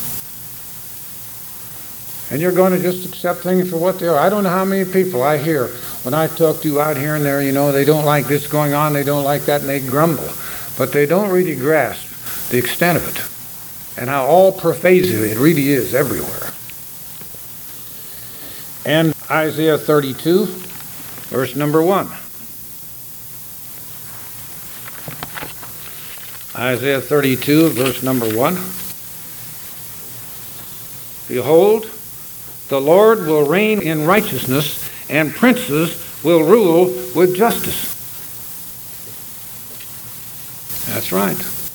S1: And you're going to just accept things for what they are. I don't know how many people I hear when I talk to out here and there, you know, they don't like this going on, they don't like that, and they grumble. But they don't really grasp the extent of it and how all pervasive it really is everywhere. And Isaiah thirty-two, verse number one. Isaiah thirty-two, verse number one. Behold, the Lord will reign in righteousness, and princes will rule with justice. That's right.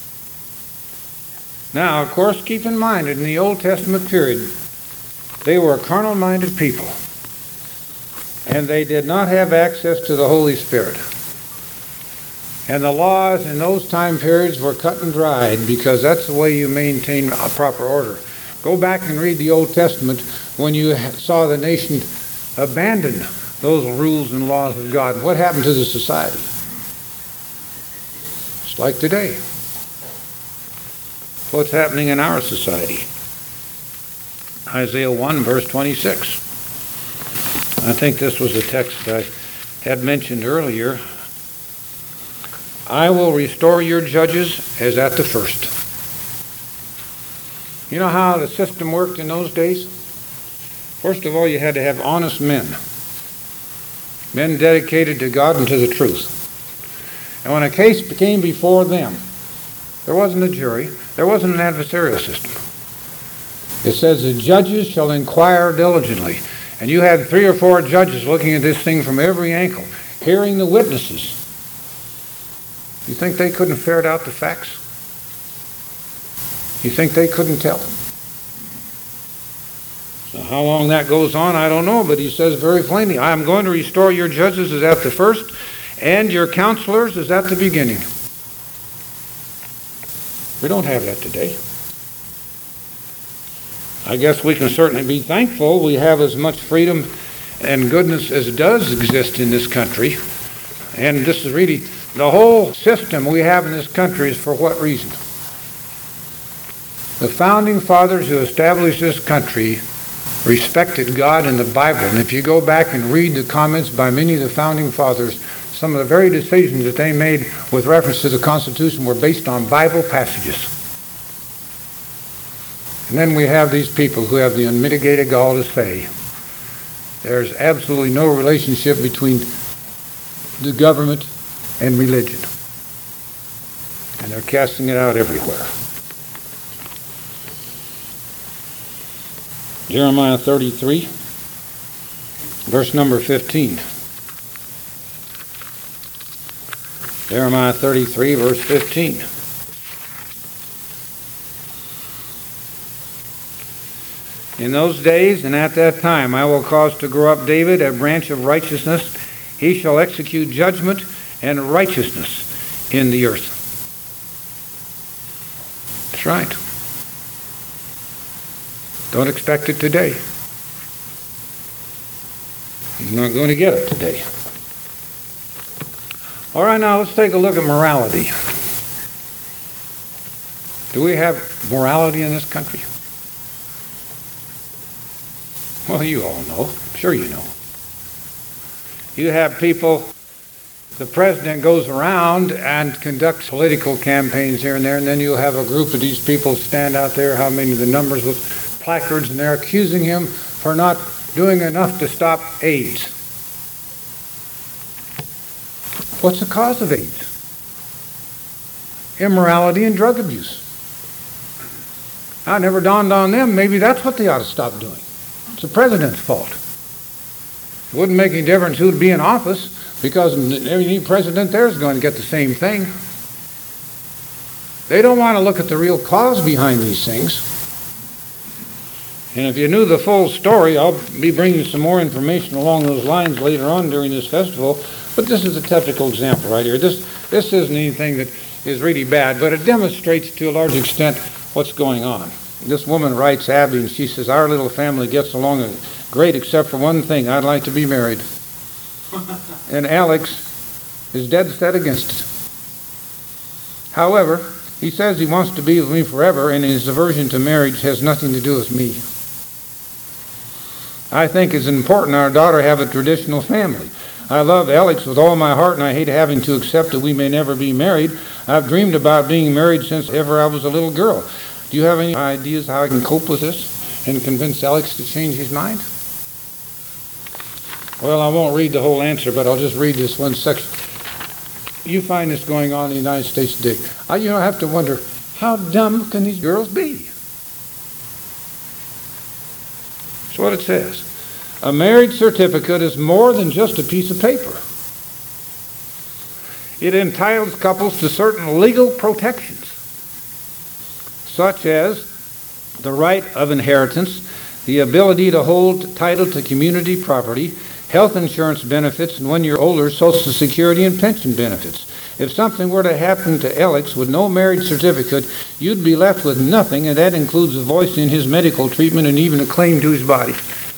S1: Now, of course, keep in mind, in the Old Testament period, they were a carnal-minded people, and they did not have access to the Holy Spirit. And the laws in those time periods were cut and dried, because that's the way you maintain a proper order. Go back and read the Old Testament when you saw the nation abandon those rules and laws of God. What happened to the society? It's like today. What's happening in our society? Isaiah one, verse twenty-six. I think this was a text I had mentioned earlier. I will restore your judges as at the first. You know how the system worked in those days? First of all, you had to have honest men. Men dedicated to God and to the truth. And when a case came before them, there wasn't a jury, there wasn't an adversarial system. It says the judges shall inquire diligently. And you had three or four judges looking at this thing from every angle, hearing the witnesses. You think they couldn't ferret out the facts? You think they couldn't tell? So how long that goes on, I don't know, but he says very plainly, I am going to restore your judges as at the first, and your counselors as at the beginning. We don't have that today. I guess we can certainly be thankful we have as much freedom and goodness as does exist in this country. And this is really, the whole system we have in this country is for what reason? The founding fathers who established this country respected God and the Bible. And if you go back and read the comments by many of the founding fathers, some of the very decisions that they made with reference to the Constitution were based on Bible passages. And then we have these people who have the unmitigated gall to say there's absolutely no relationship between the government and religion. And they're casting it out everywhere. Jeremiah thirty-three, verse number fifteen. Jeremiah thirty-three, verse fifteen. In those days and at that time I will cause to grow up David a branch of righteousness. He shall execute judgment and righteousness in the earth. That's right. Don't expect it today. You're not going to get it today. All right, now let's take a look at morality. Do we have morality in this country? Well, you all know. I'm sure you know. You have people, the president goes around and conducts political campaigns here and there, and then you have a group of these people stand out there, how many of the numbers, with placards, and they're accusing him for not doing enough to stop AIDS. What's the cause of AIDS? Immorality and drug abuse. Now, it never dawned on them, maybe that's what they ought to stop doing. It's the president's fault. It wouldn't make any difference who'd be in office, because any president there is going to get the same thing. They don't want to look at the real cause behind these things. And if you knew the full story, I'll be bringing some more information along those lines later on during this festival. But this is a typical example right here. This, this isn't anything that is really bad, but it demonstrates to a large extent what's going on. This woman writes, Abby, and she says, our little family gets along great except for one thing. I'd like to be married. and Alex is dead set against it. However, he says he wants to be with me forever, and his aversion to marriage has nothing to do with me. I think it's important our daughter have a traditional family. I love Alex with all my heart, and I hate having to accept that we may never be married. I've dreamed about being married since ever I was a little girl. Do you have any ideas how I can cope with this and convince Alex to change his mind? Well, I won't read the whole answer, but I'll just read this one section. You find this going on in the United States today. I, you know, I have to wonder, how dumb can these girls be? That's what it says. A marriage certificate is more than just a piece of paper. It entitles couples to certain legal protections, such as the right of inheritance, the ability to hold title to community property, health insurance benefits, and when you're older, Social Security and pension benefits. If something were to happen to Alex with no marriage certificate, you'd be left with nothing, and that includes a voice in his medical treatment and even a claim to his body.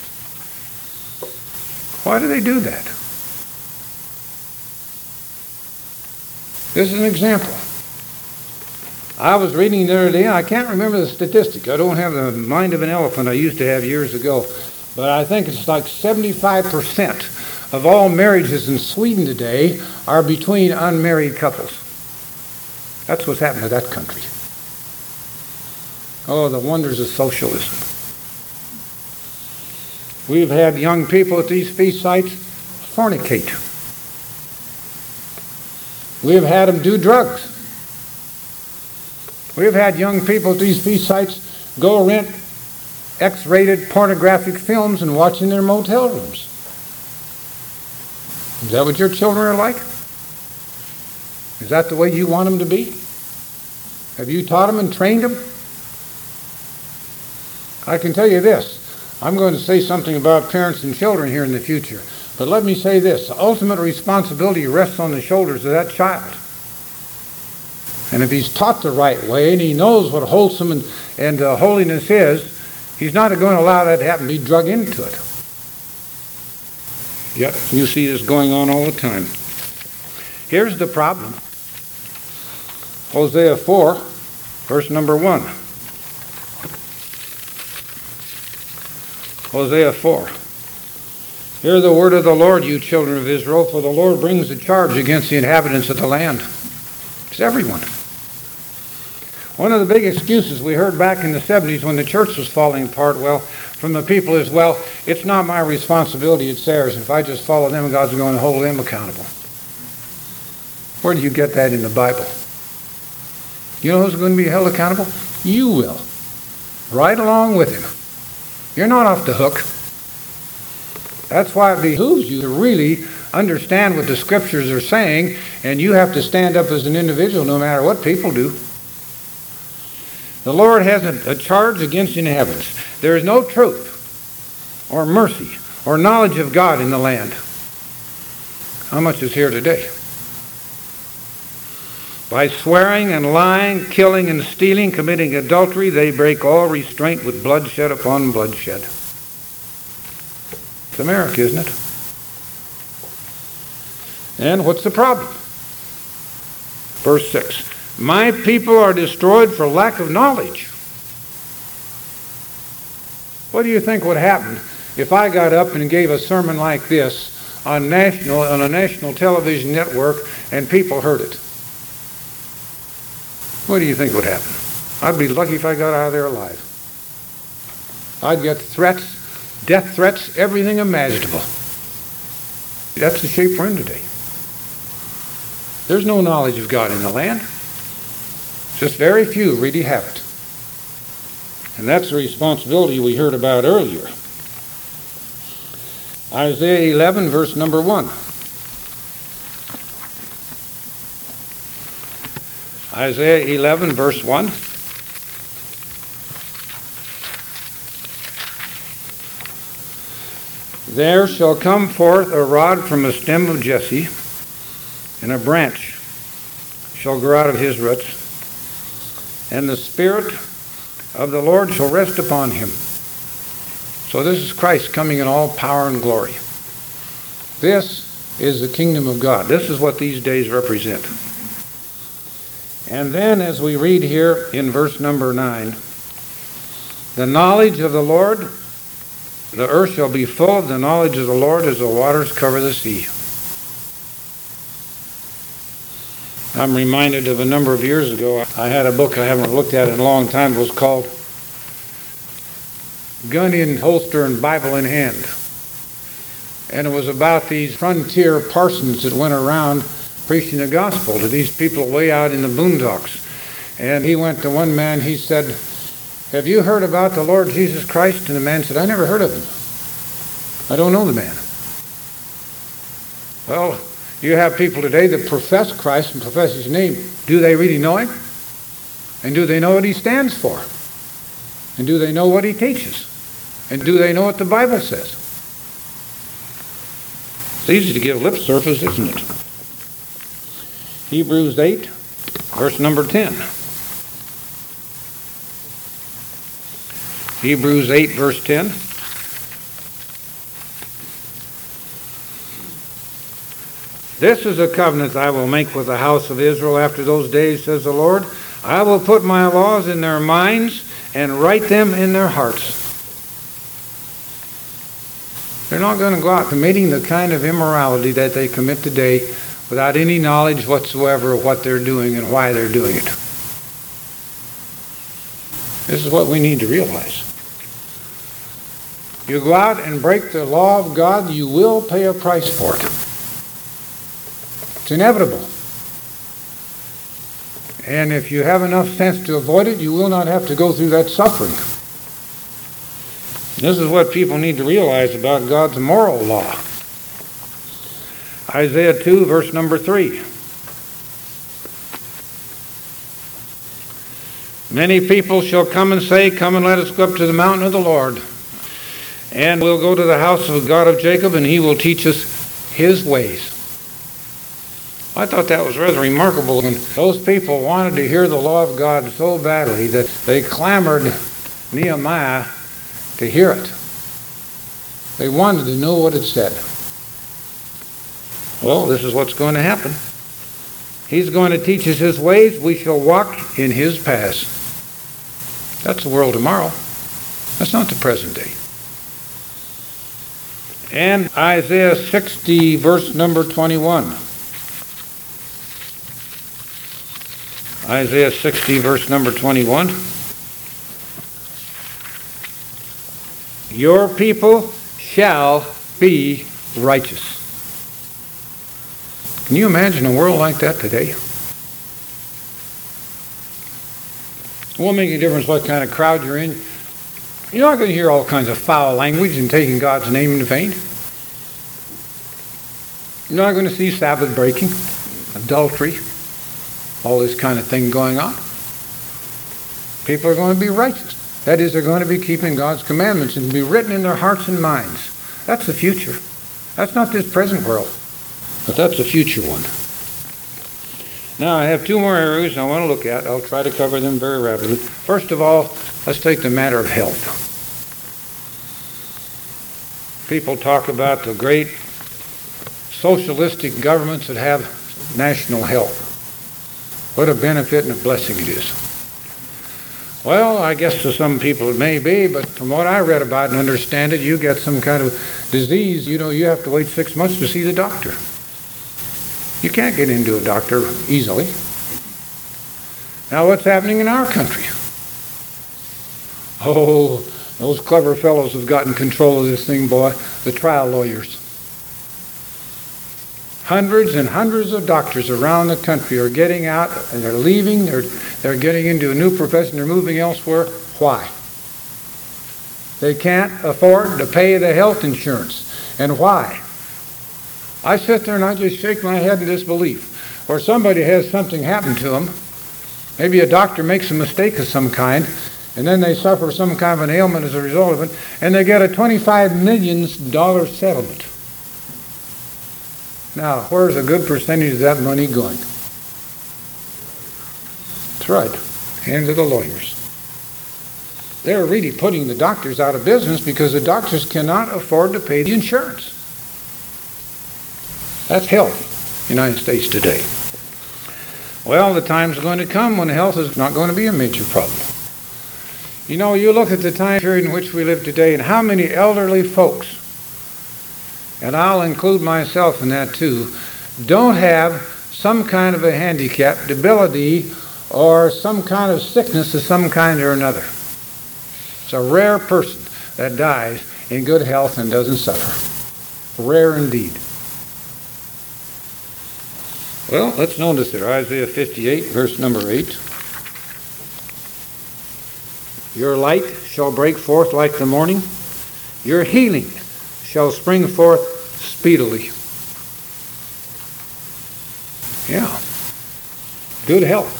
S1: Why do they do that? This is an example. I was reading the other day, I can't remember the statistic. I don't have the mind of an elephant I used to have years ago. But I think it's like seventy-five percent of all marriages in Sweden today are between unmarried couples. That's what's happened to that country. Oh, the wonders of socialism. We've had young people at these feast sites fornicate. We've had them do drugs. We've had young people at these feast sites go rent X-rated pornographic films and watch in their motel rooms. Is that what your children are like? Is that the way you want them to be? Have you taught them and trained them? I can tell you this. I'm going to say something about parents and children here in the future. But let me say this. The ultimate responsibility rests on the shoulders of that child. And if he's taught the right way and he knows what wholesome and, and uh, holiness is, he's not going to allow that to happen, be drug into it. Yep, you see this going on all the time. Here's the problem. Hosea four, verse number one. Hosea four. Hear the word of the Lord, you children of Israel, for the Lord brings a charge against the inhabitants of the land. It's everyone. One of the big excuses we heard back in the seventies when the church was falling apart, well, from the people is, well, it's not my responsibility, it's theirs. If I just follow them, God's going to hold them accountable. Where do you get that in the Bible? You know who's going to be held accountable? You will. Right along with him. You're not off the hook. That's why it behooves you to really understand what the scriptures are saying, and you have to stand up as an individual no matter what people do. The Lord has a, a charge against the inhabitants. There is no truth or mercy or knowledge of God in the land. How much is here today? By swearing and lying, killing and stealing, committing adultery, they break all restraint with bloodshed upon bloodshed. It's America, isn't it? And what's the problem? Verse six. My people are destroyed for lack of knowledge. What do you think would happen if I got up and gave a sermon like this on national on a national television network and people heard it? What do you think would happen? I'd be lucky if I got out of there alive. I'd get threats, death threats, everything imaginable. That's the shape we're in today. There's no knowledge of God in the land. Just very few really have it. And that's the responsibility we heard about earlier. Isaiah eleven, verse number one. Isaiah eleven, verse one. There shall come forth a rod from a stem of Jesse, and a branch shall grow out of his roots, and the Spirit of the Lord shall rest upon him. So this is Christ coming in all power and glory. This is the kingdom of God. This is what these days represent. And then as we read here in verse number nine, the knowledge of the Lord, the earth shall be full of the knowledge of the Lord as the waters cover the sea. I'm reminded of a number of years ago, I had a book I haven't looked at in a long time. It was called Gun in Holster and Bible in Hand. And it was about these frontier parsons that went around preaching the gospel to these people way out in the boondocks. And he went to one man, he said, "Have you heard about the Lord Jesus Christ?" And the man said, "I never heard of him. I don't know the man." Well, you have people today that profess Christ and profess his name. Do they really know him? And do they know what he stands for? And do they know what he teaches? And do they know what the Bible says? It's easy to give lip service, isn't it? Hebrews eight, verse number ten. Hebrews eight, verse ten. "This is a covenant I will make with the house of Israel after those days, says the Lord. I will put my laws in their minds and write them in their hearts." They're not going to go out committing the kind of immorality that they commit today without any knowledge whatsoever of what they're doing and why they're doing it. This is what we need to realize. You go out and break the law of God, you will pay a price for it. It's inevitable. And if you have enough sense to avoid it, you will not have to go through that suffering. This is what people need to realize about God's moral law. Isaiah two, verse number three. "Many people shall come and say, 'Come and let us go up to the mountain of the Lord. And we'll go to the house of the God of Jacob, and he will teach us his ways.'" I thought that was rather remarkable when those people wanted to hear the law of God so badly that they clamored Nehemiah to hear it. They wanted to know what it said. Well, this is what's going to happen. He's going to teach us his ways. We shall walk in his paths. That's the world tomorrow. That's not the present day. And Isaiah sixty, verse number twenty-one. Isaiah sixty, verse number twenty-one. "Your people shall be righteous." Can you imagine a world like that today? It won't make any difference what kind of crowd you're in. You're not going to hear all kinds of foul language and taking God's name in vain. You're not going to see Sabbath breaking, adultery, all this kind of thing going on. People are going to be righteous. That is, they're going to be keeping God's commandments and be written in their hearts and minds. That's the future. That's not this present world, but that's the future one. Now, I have two more areas I want to look at. I'll try to cover them very rapidly. First of all, let's take the matter of health. People talk about the great socialistic governments that have national health. What a benefit and a blessing it is. Well, I guess to some people it may be, but from what I read about and understand it, you get some kind of disease, you know, you have to wait six months to see the doctor. You can't get into a doctor easily. Now, what's happening in our country? Oh, those clever fellows have gotten control of this thing, boy, the trial lawyers. Hundreds and hundreds of doctors around the country are getting out and they're leaving, they're, they're getting into a new profession, they're moving elsewhere. Why? They can't afford to pay the health insurance. And why? I sit there and I just shake my head in disbelief. Or somebody has something happen to them. Maybe a doctor makes a mistake of some kind, and then they suffer some kind of an ailment as a result of it, and they get a twenty-five million dollars settlement. Now, where's a good percentage of that money going? That's right, hands of the lawyers. They're really putting the doctors out of business because the doctors cannot afford to pay the insurance. That's health, United States today. Well, the time's going to come when health is not going to be a major problem. You know, you look at the time period in which we live today and how many elderly folks, and I'll include myself in that too, don't have some kind of a handicap, debility, or some kind of sickness of some kind or another. It's a rare person that dies in good health and doesn't suffer. Rare indeed. Well, let's notice it. Isaiah fifty-eight, verse number eight. Your light shall break forth like the morning. Your healing shall spring forth speedily. Yeah. Good health.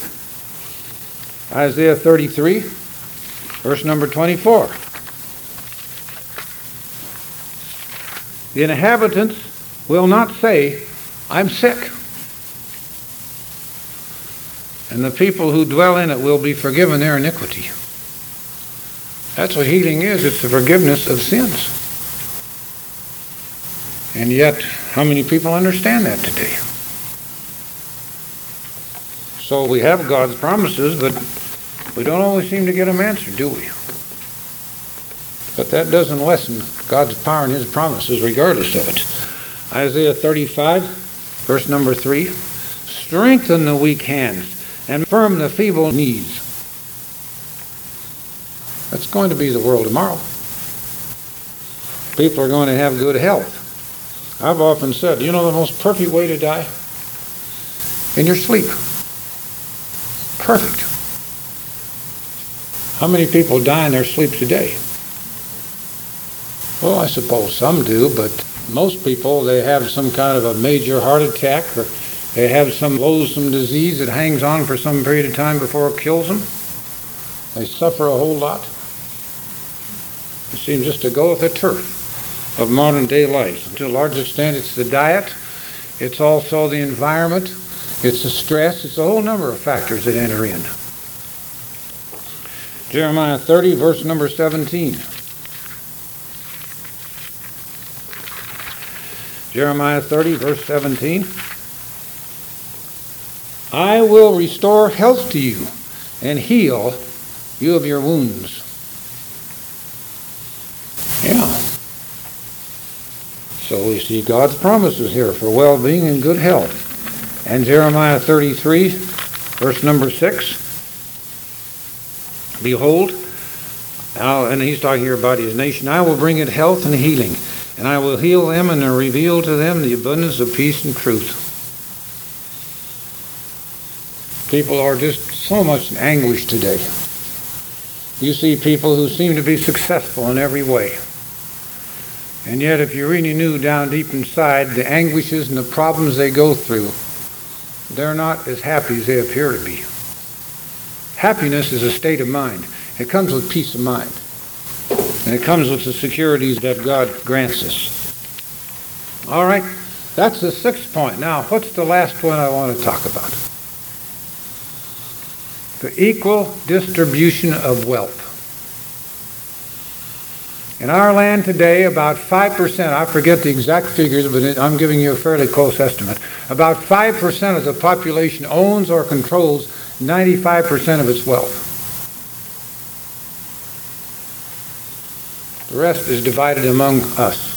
S1: Isaiah thirty-three, verse number twenty-four. The inhabitants will not say, I'm sick. And the people who dwell in it will be forgiven their iniquity. That's what healing is. It's the forgiveness of sins. And yet, how many people understand that today? So we have God's promises, but we don't always seem to get them answered, do we? But that doesn't lessen God's power and His promises regardless of it. Isaiah thirty-five, verse number three. Strengthen the weak hands and firm the feeble knees. That's going to be the world tomorrow. People are going to have good health. I've often said, you know the most perfect way to die? In your sleep. Perfect. How many people die in their sleep today? Well, I suppose some do, but most people, they have some kind of a major heart attack, or they have some loathsome disease that hangs on for some period of time before it kills them. They suffer a whole lot. It seems just to go with the turf of modern day life. To a large extent, it's the diet. It's also the environment. It's the stress. It's a whole number of factors that enter in. Jeremiah thirty, verse number seventeen. Jeremiah thirty, verse seventeen. I will restore health to you and heal you of your wounds. Yeah. So we see God's promises here for well-being and good health. And Jeremiah thirty-three, verse number six. Behold, now, and he's talking here about his nation, I will bring it health and healing, and I will heal them and reveal to them the abundance of peace and truth. People are just so much in anguish today. You see people who seem to be successful in every way. And yet if you really knew down deep inside the anguishes and the problems they go through, they're not as happy as they appear to be. Happiness is a state of mind. It comes with peace of mind. And it comes with the securities that God grants us. All right, that's the sixth point. Now, what's the last one I want to talk about? The equal distribution of wealth. In our land today, about five percent, I forget the exact figures, but I'm giving you a fairly close estimate, about five percent of the population owns or controls ninety-five percent of its wealth. The rest is divided among us.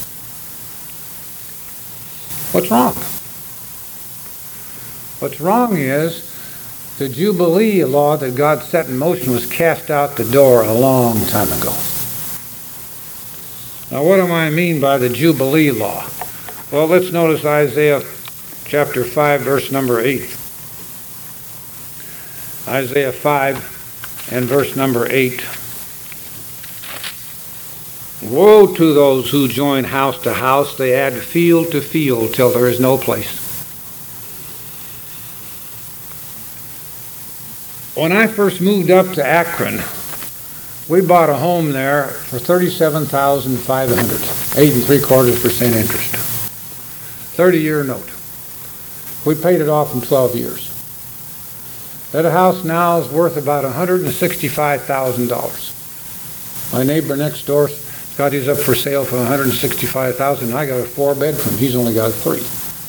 S1: What's wrong? What's wrong is the Jubilee law that God set in motion was cast out the door a long time ago. Now, what do I mean by the Jubilee law? Well, let's notice Isaiah chapter five, verse number eight. Isaiah five and verse number eight. Woe to those who join house to house, they add field to field till there is no place. When I first moved up to Akron, we bought a home there for thirty-seven thousand five hundred dollars, eight and three quarters percent interest, thirty-year note. We paid it off in twelve years. That house now is worth about one hundred sixty-five thousand dollars. My neighbor next door's got his up for sale for one hundred sixty-five thousand dollars, and I got a four bedroom. He's only got a three.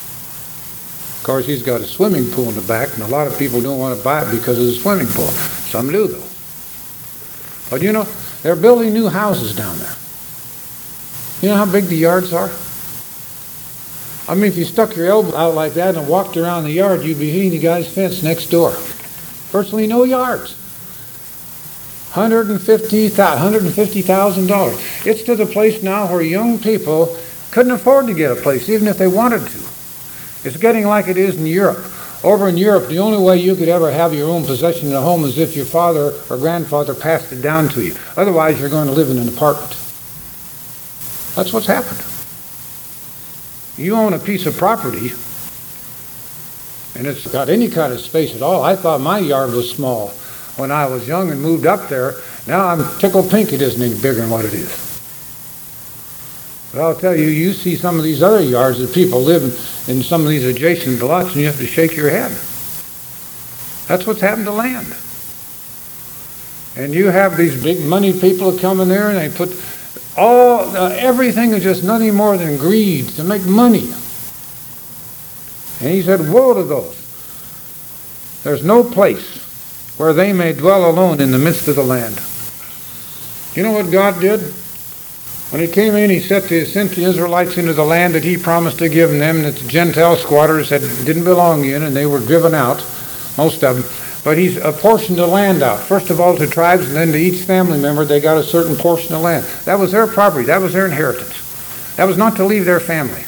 S1: Of course, he's got a swimming pool in the back, and a lot of people don't want to buy it because of the swimming pool. Some do, though. But you know, they're building new houses down there. You know how big the yards are? I mean, if you stuck your elbow out like that and walked around the yard, you'd be hitting the guy's fence next door. Virtually no yards. one hundred fifty thousand dollars. It's to the place now where young people couldn't afford to get a place, even if they wanted to. It's getting like it is in Europe. Over in Europe, the only way you could ever have your own possession in a home is if your father or grandfather passed it down to you. Otherwise, you're going to live in an apartment. That's what's happened. You own a piece of property, and it's got any kind of space at all. I thought my yard was small when I was young and moved up there. Now I'm tickled pink it isn't any bigger than what it is. But I'll tell you, you see some of these other yards that people live in, in some of these adjacent lots, and you have to shake your head. That's what's happened to land. And you have these big money people that come in there, and they put all, uh, everything is just nothing more than greed to make money. And he said, woe to those. There's no place where they may dwell alone in the midst of the land. You know what God did? When he came in, he set the, sent the Israelites into the land that he promised to give them, that the Gentile squatters had, didn't belong in, and they were driven out, most of them. But he's apportioned the land out. First of all to tribes, and then to each family member, they got a certain portion of land. That was their property. That was their inheritance. That was not to leave their family.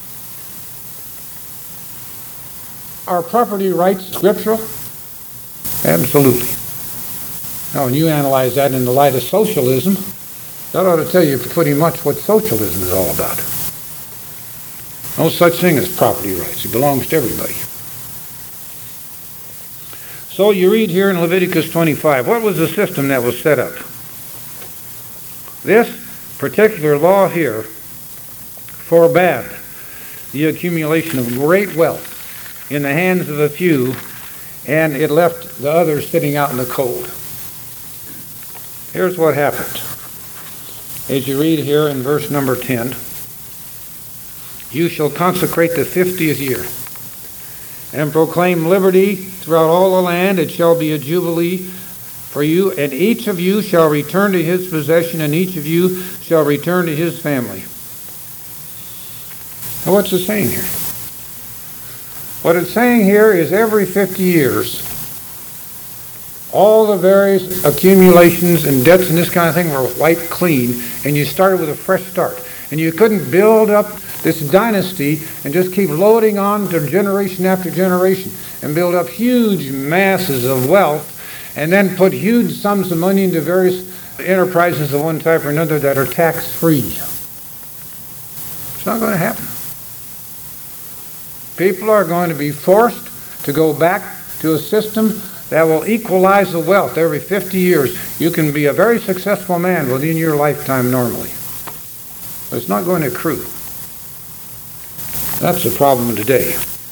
S1: Are property rights scriptural? Absolutely. Now, when you analyze that in the light of socialism, that ought to tell you pretty much what socialism is all about. No such thing as property rights. It belongs to everybody. So you read here in Leviticus twenty-five, what was the system that was set up? This particular law here forbade the accumulation of great wealth in the hands of a few, and it left the others sitting out in the cold. Here's what happened. As you read here in verse number ten, you shall consecrate the fiftieth year and proclaim liberty throughout all the land. It shall be a jubilee for you, and each of you shall return to his possession, and each of you shall return to his family. Now what's it saying here? What it's saying here is every fifty years, all the various accumulations and debts and this kind of thing were wiped clean, and you started with a fresh start. And you couldn't build up this dynasty and just keep loading on to generation after generation and build up huge masses of wealth and then put huge sums of money into various enterprises of one type or another that are tax-free. It's not going to happen. People are going to be forced to go back to a system that will equalize the wealth every fifty years. You can be a very successful man within your lifetime normally. But it's not going to accrue. That's the problem today.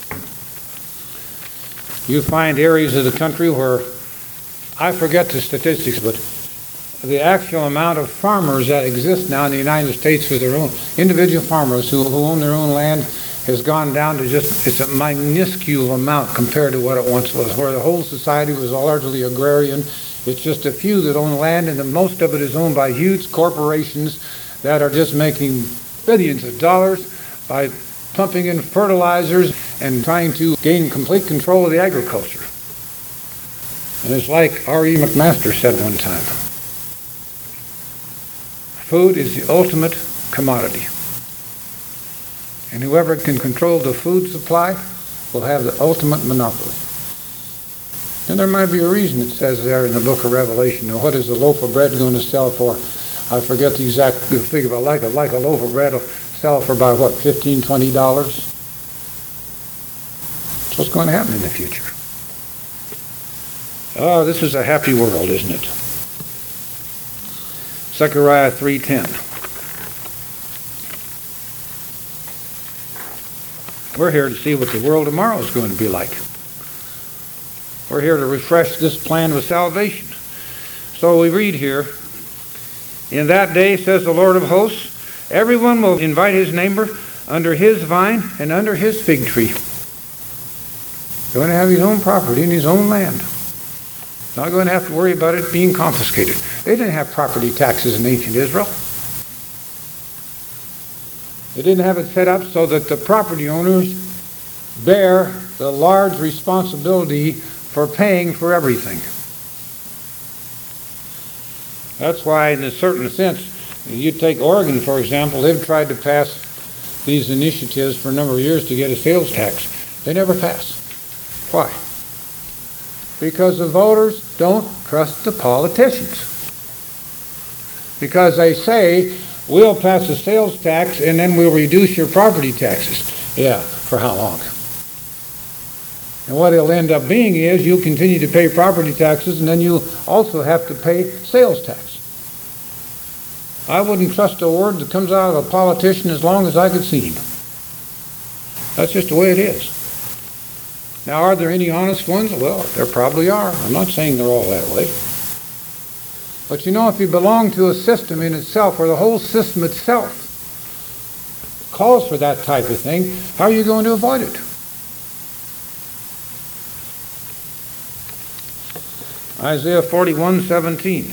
S1: You find areas of the country where, I forget the statistics, but the actual amount of farmers that exist now in the United States for their own, individual farmers who, who own their own land, has gone down to just, it's a minuscule amount compared to what it once was, where the whole society was largely agrarian. It's just a few that own land, and the most of it is owned by huge corporations that are just making billions of dollars by pumping in fertilizers and trying to gain complete control of the agriculture. And it's like R E McMaster said one time, food is the ultimate commodity. And whoever can control the food supply will have the ultimate monopoly. And there might be a reason it says there in the book of Revelation, now what is a loaf of bread going to sell for? I forget the exact figure, but like a, like a loaf of bread will sell for about, what, fifteen dollars, twenty dollars? That's what's going to happen in the future. Oh, this is a happy world, isn't it? Zechariah three ten. We're here to see what the world tomorrow is going to be like. We're here to refresh this plan with salvation. So we read here, in that day, says the Lord of hosts, everyone will invite his neighbor under his vine and under his fig tree. going to have his own property and his own land. Not going to have to worry about it being confiscated. They didn't have property taxes in ancient Israel. They didn't have it set up so that the property owners bear the large responsibility for paying for everything. That's why, in a certain sense, you take Oregon, for example, they've tried to pass these initiatives for a number of years to get a sales tax. They never pass. Why? Because the voters don't trust the politicians. Because they say, we'll pass a sales tax and then we'll reduce your property taxes. Yeah, for how long? And what it'll end up being is you'll continue to pay property taxes and then you'll also have to pay sales tax. I wouldn't trust a word that comes out of a politician as long as I could see him. That's just the way it is. Now, are there any honest ones? Well, there probably are. I'm not saying they're all that way. But you know, if you belong to a system in itself, or the whole system itself calls for that type of thing, how are you going to avoid it? Isaiah forty-one seventeen.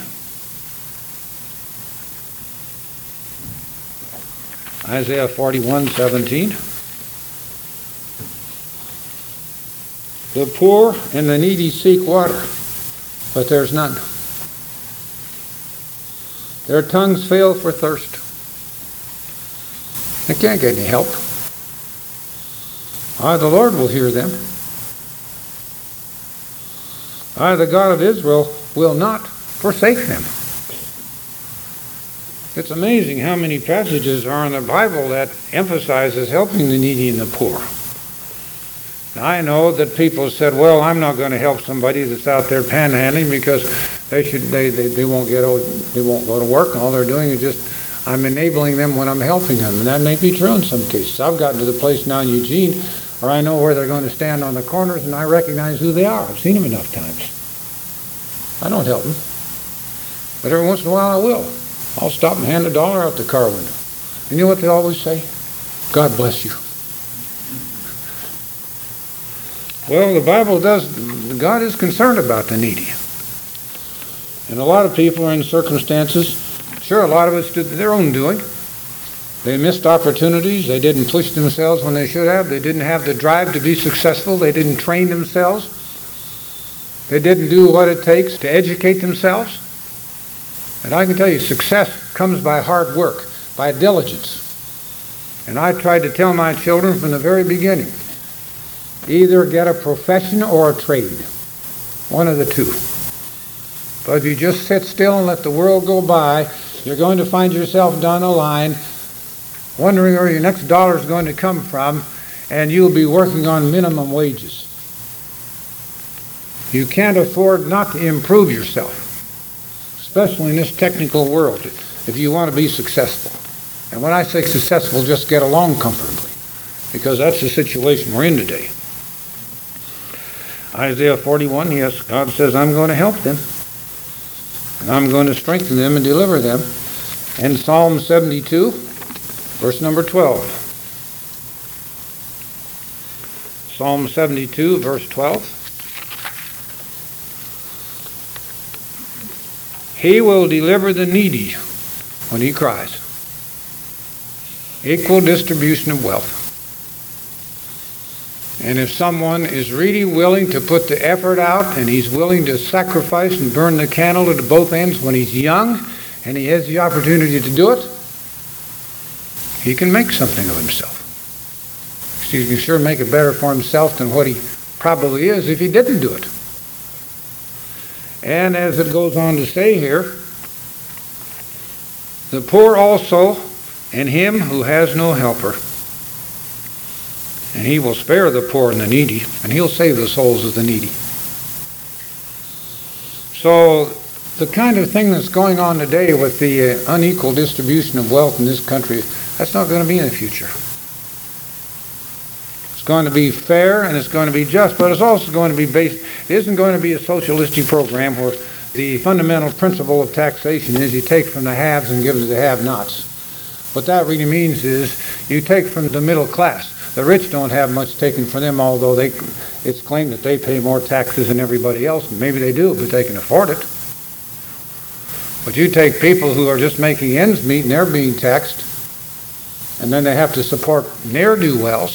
S1: Isaiah forty-one seventeen. The poor and the needy seek water, but there's none. Their tongues fail for thirst. They can't get any help. I, the Lord, will hear them. I, the God of Israel, will not forsake them. It's amazing how many passages are in the Bible that emphasizes helping the needy and the poor. Now, I know that people said, well, I'm not going to help somebody that's out there panhandling because they should they, they, they won't get they won't go to work, and all they're doing is just I'm enabling them when I'm helping them. And that may be true in some cases. I've gotten to the place now in Eugene where I know where they're going to stand on the corners and I recognize who they are. I've seen them enough times. I don't help them. But every once in a while I will. I'll stop and hand a dollar out the car window. And you know what they always say? God bless you. Well, the Bible does, God is concerned about the needy. And a lot of people are in circumstances, sure, a lot of it's their own doing. They missed opportunities. They didn't push themselves when they should have. They didn't have the drive to be successful. They didn't train themselves. They didn't do what it takes to educate themselves. And I can tell you, success comes by hard work, by diligence. And I tried to tell my children from the very beginning, either get a profession or a trade. One of the two. But if you just sit still and let the world go by, you're going to find yourself down the line wondering where your next dollar is going to come from, and you'll be working on minimum wages. You can't afford not to improve yourself, especially in this technical world, if you want to be successful. And when I say successful, just get along comfortably, because that's the situation we're in today. Isaiah forty-one, yes, God says, I'm going to help them. And I'm going to strengthen them and deliver them. And Psalm seventy-two, verse number twelve. Psalm seventy-two, verse twelve. He will deliver the needy when he cries. Equal distribution of wealth. And if someone is really willing to put the effort out and he's willing to sacrifice and burn the candle at both ends when he's young and he has the opportunity to do it, he can make something of himself. He can sure make it better for himself than what he probably is if he didn't do it. And as it goes on to say here, the poor also, and him who has no helper. And he will spare the poor and the needy, and he'll save the souls of the needy. So the kind of thing that's going on today with the uh, unequal distribution of wealth in this country, that's not going to be in the future. It's going to be fair and it's going to be just, but it's also going to be based, it isn't going to be a socialistic program where the fundamental principle of taxation is you take from the haves and give to the have-nots. What that really means is you take from the middle class. The rich don't have much taken from them, although they, it's claimed that they pay more taxes than everybody else. Maybe they do, but they can afford it. But you take people who are just making ends meet and they're being taxed, and then they have to support ne'er-do-wells.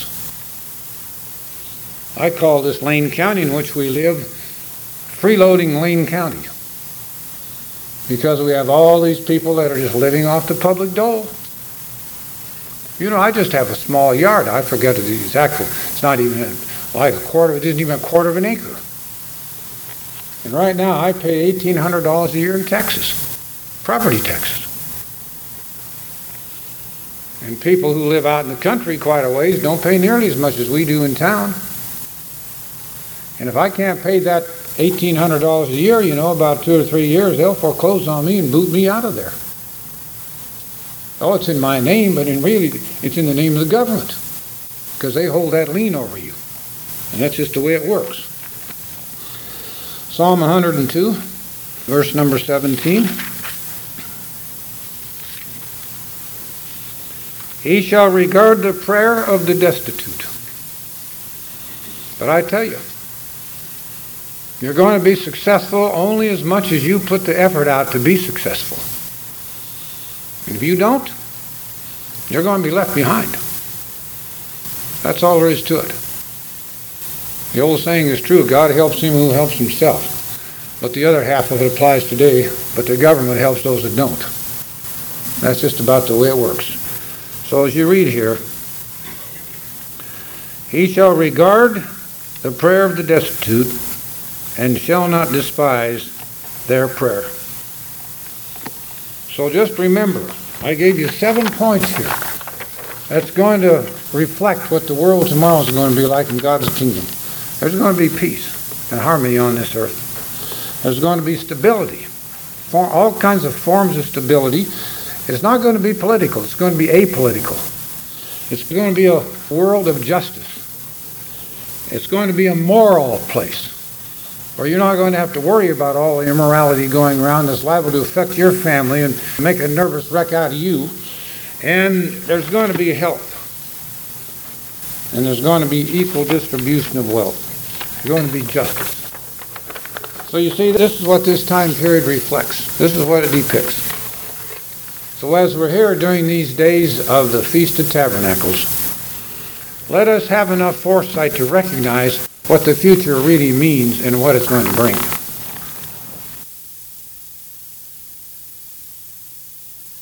S1: I call this Lane County in which we live freeloading Lane County, because we have all these people that are just living off the public dole. You know, I just have a small yard. I forget the exact, it's not even like a quarter, it isn't even a quarter of an acre. And right now I pay eighteen hundred dollars a year in taxes, property taxes. And people who live out in the country quite a ways don't pay nearly as much as we do in town. And if I can't pay that eighteen hundred dollars a year, you know, about two or three years, they'll foreclose on me and boot me out of there. Oh, it's in my name, but in really, it's in the name of the government, because they hold that lien over you. And that's just the way it works. Psalm one hundred two, verse number seventeen. He shall regard the prayer of the destitute. But I tell you, you're going to be successful only as much as you put the effort out to be successful. And if you don't, you're going to be left behind. That's all there is to it. The old saying is true, God helps him who helps himself. But the other half of it applies today, but the government helps those that don't. That's just about the way it works. So as you read here, he shall regard the prayer of the destitute and shall not despise their prayer. So just remember, I gave you seven points here. That's going to reflect what the world tomorrow is going to be like in God's kingdom. There's going to be peace and harmony on this earth. There's going to be stability, for all kinds of forms of stability. It's not going to be political. It's going to be apolitical. It's going to be a world of justice. It's going to be a moral place, where you're not going to have to worry about all the immorality going around that's liable to affect your family and make a nervous wreck out of you. And there's going to be health. And there's going to be equal distribution of wealth. There's going to be justice. So you see, this is what this time period reflects. This is what it depicts. So as we're here during these days of the Feast of Tabernacles, let us have enough foresight to recognize what the future really means and what it's going to bring.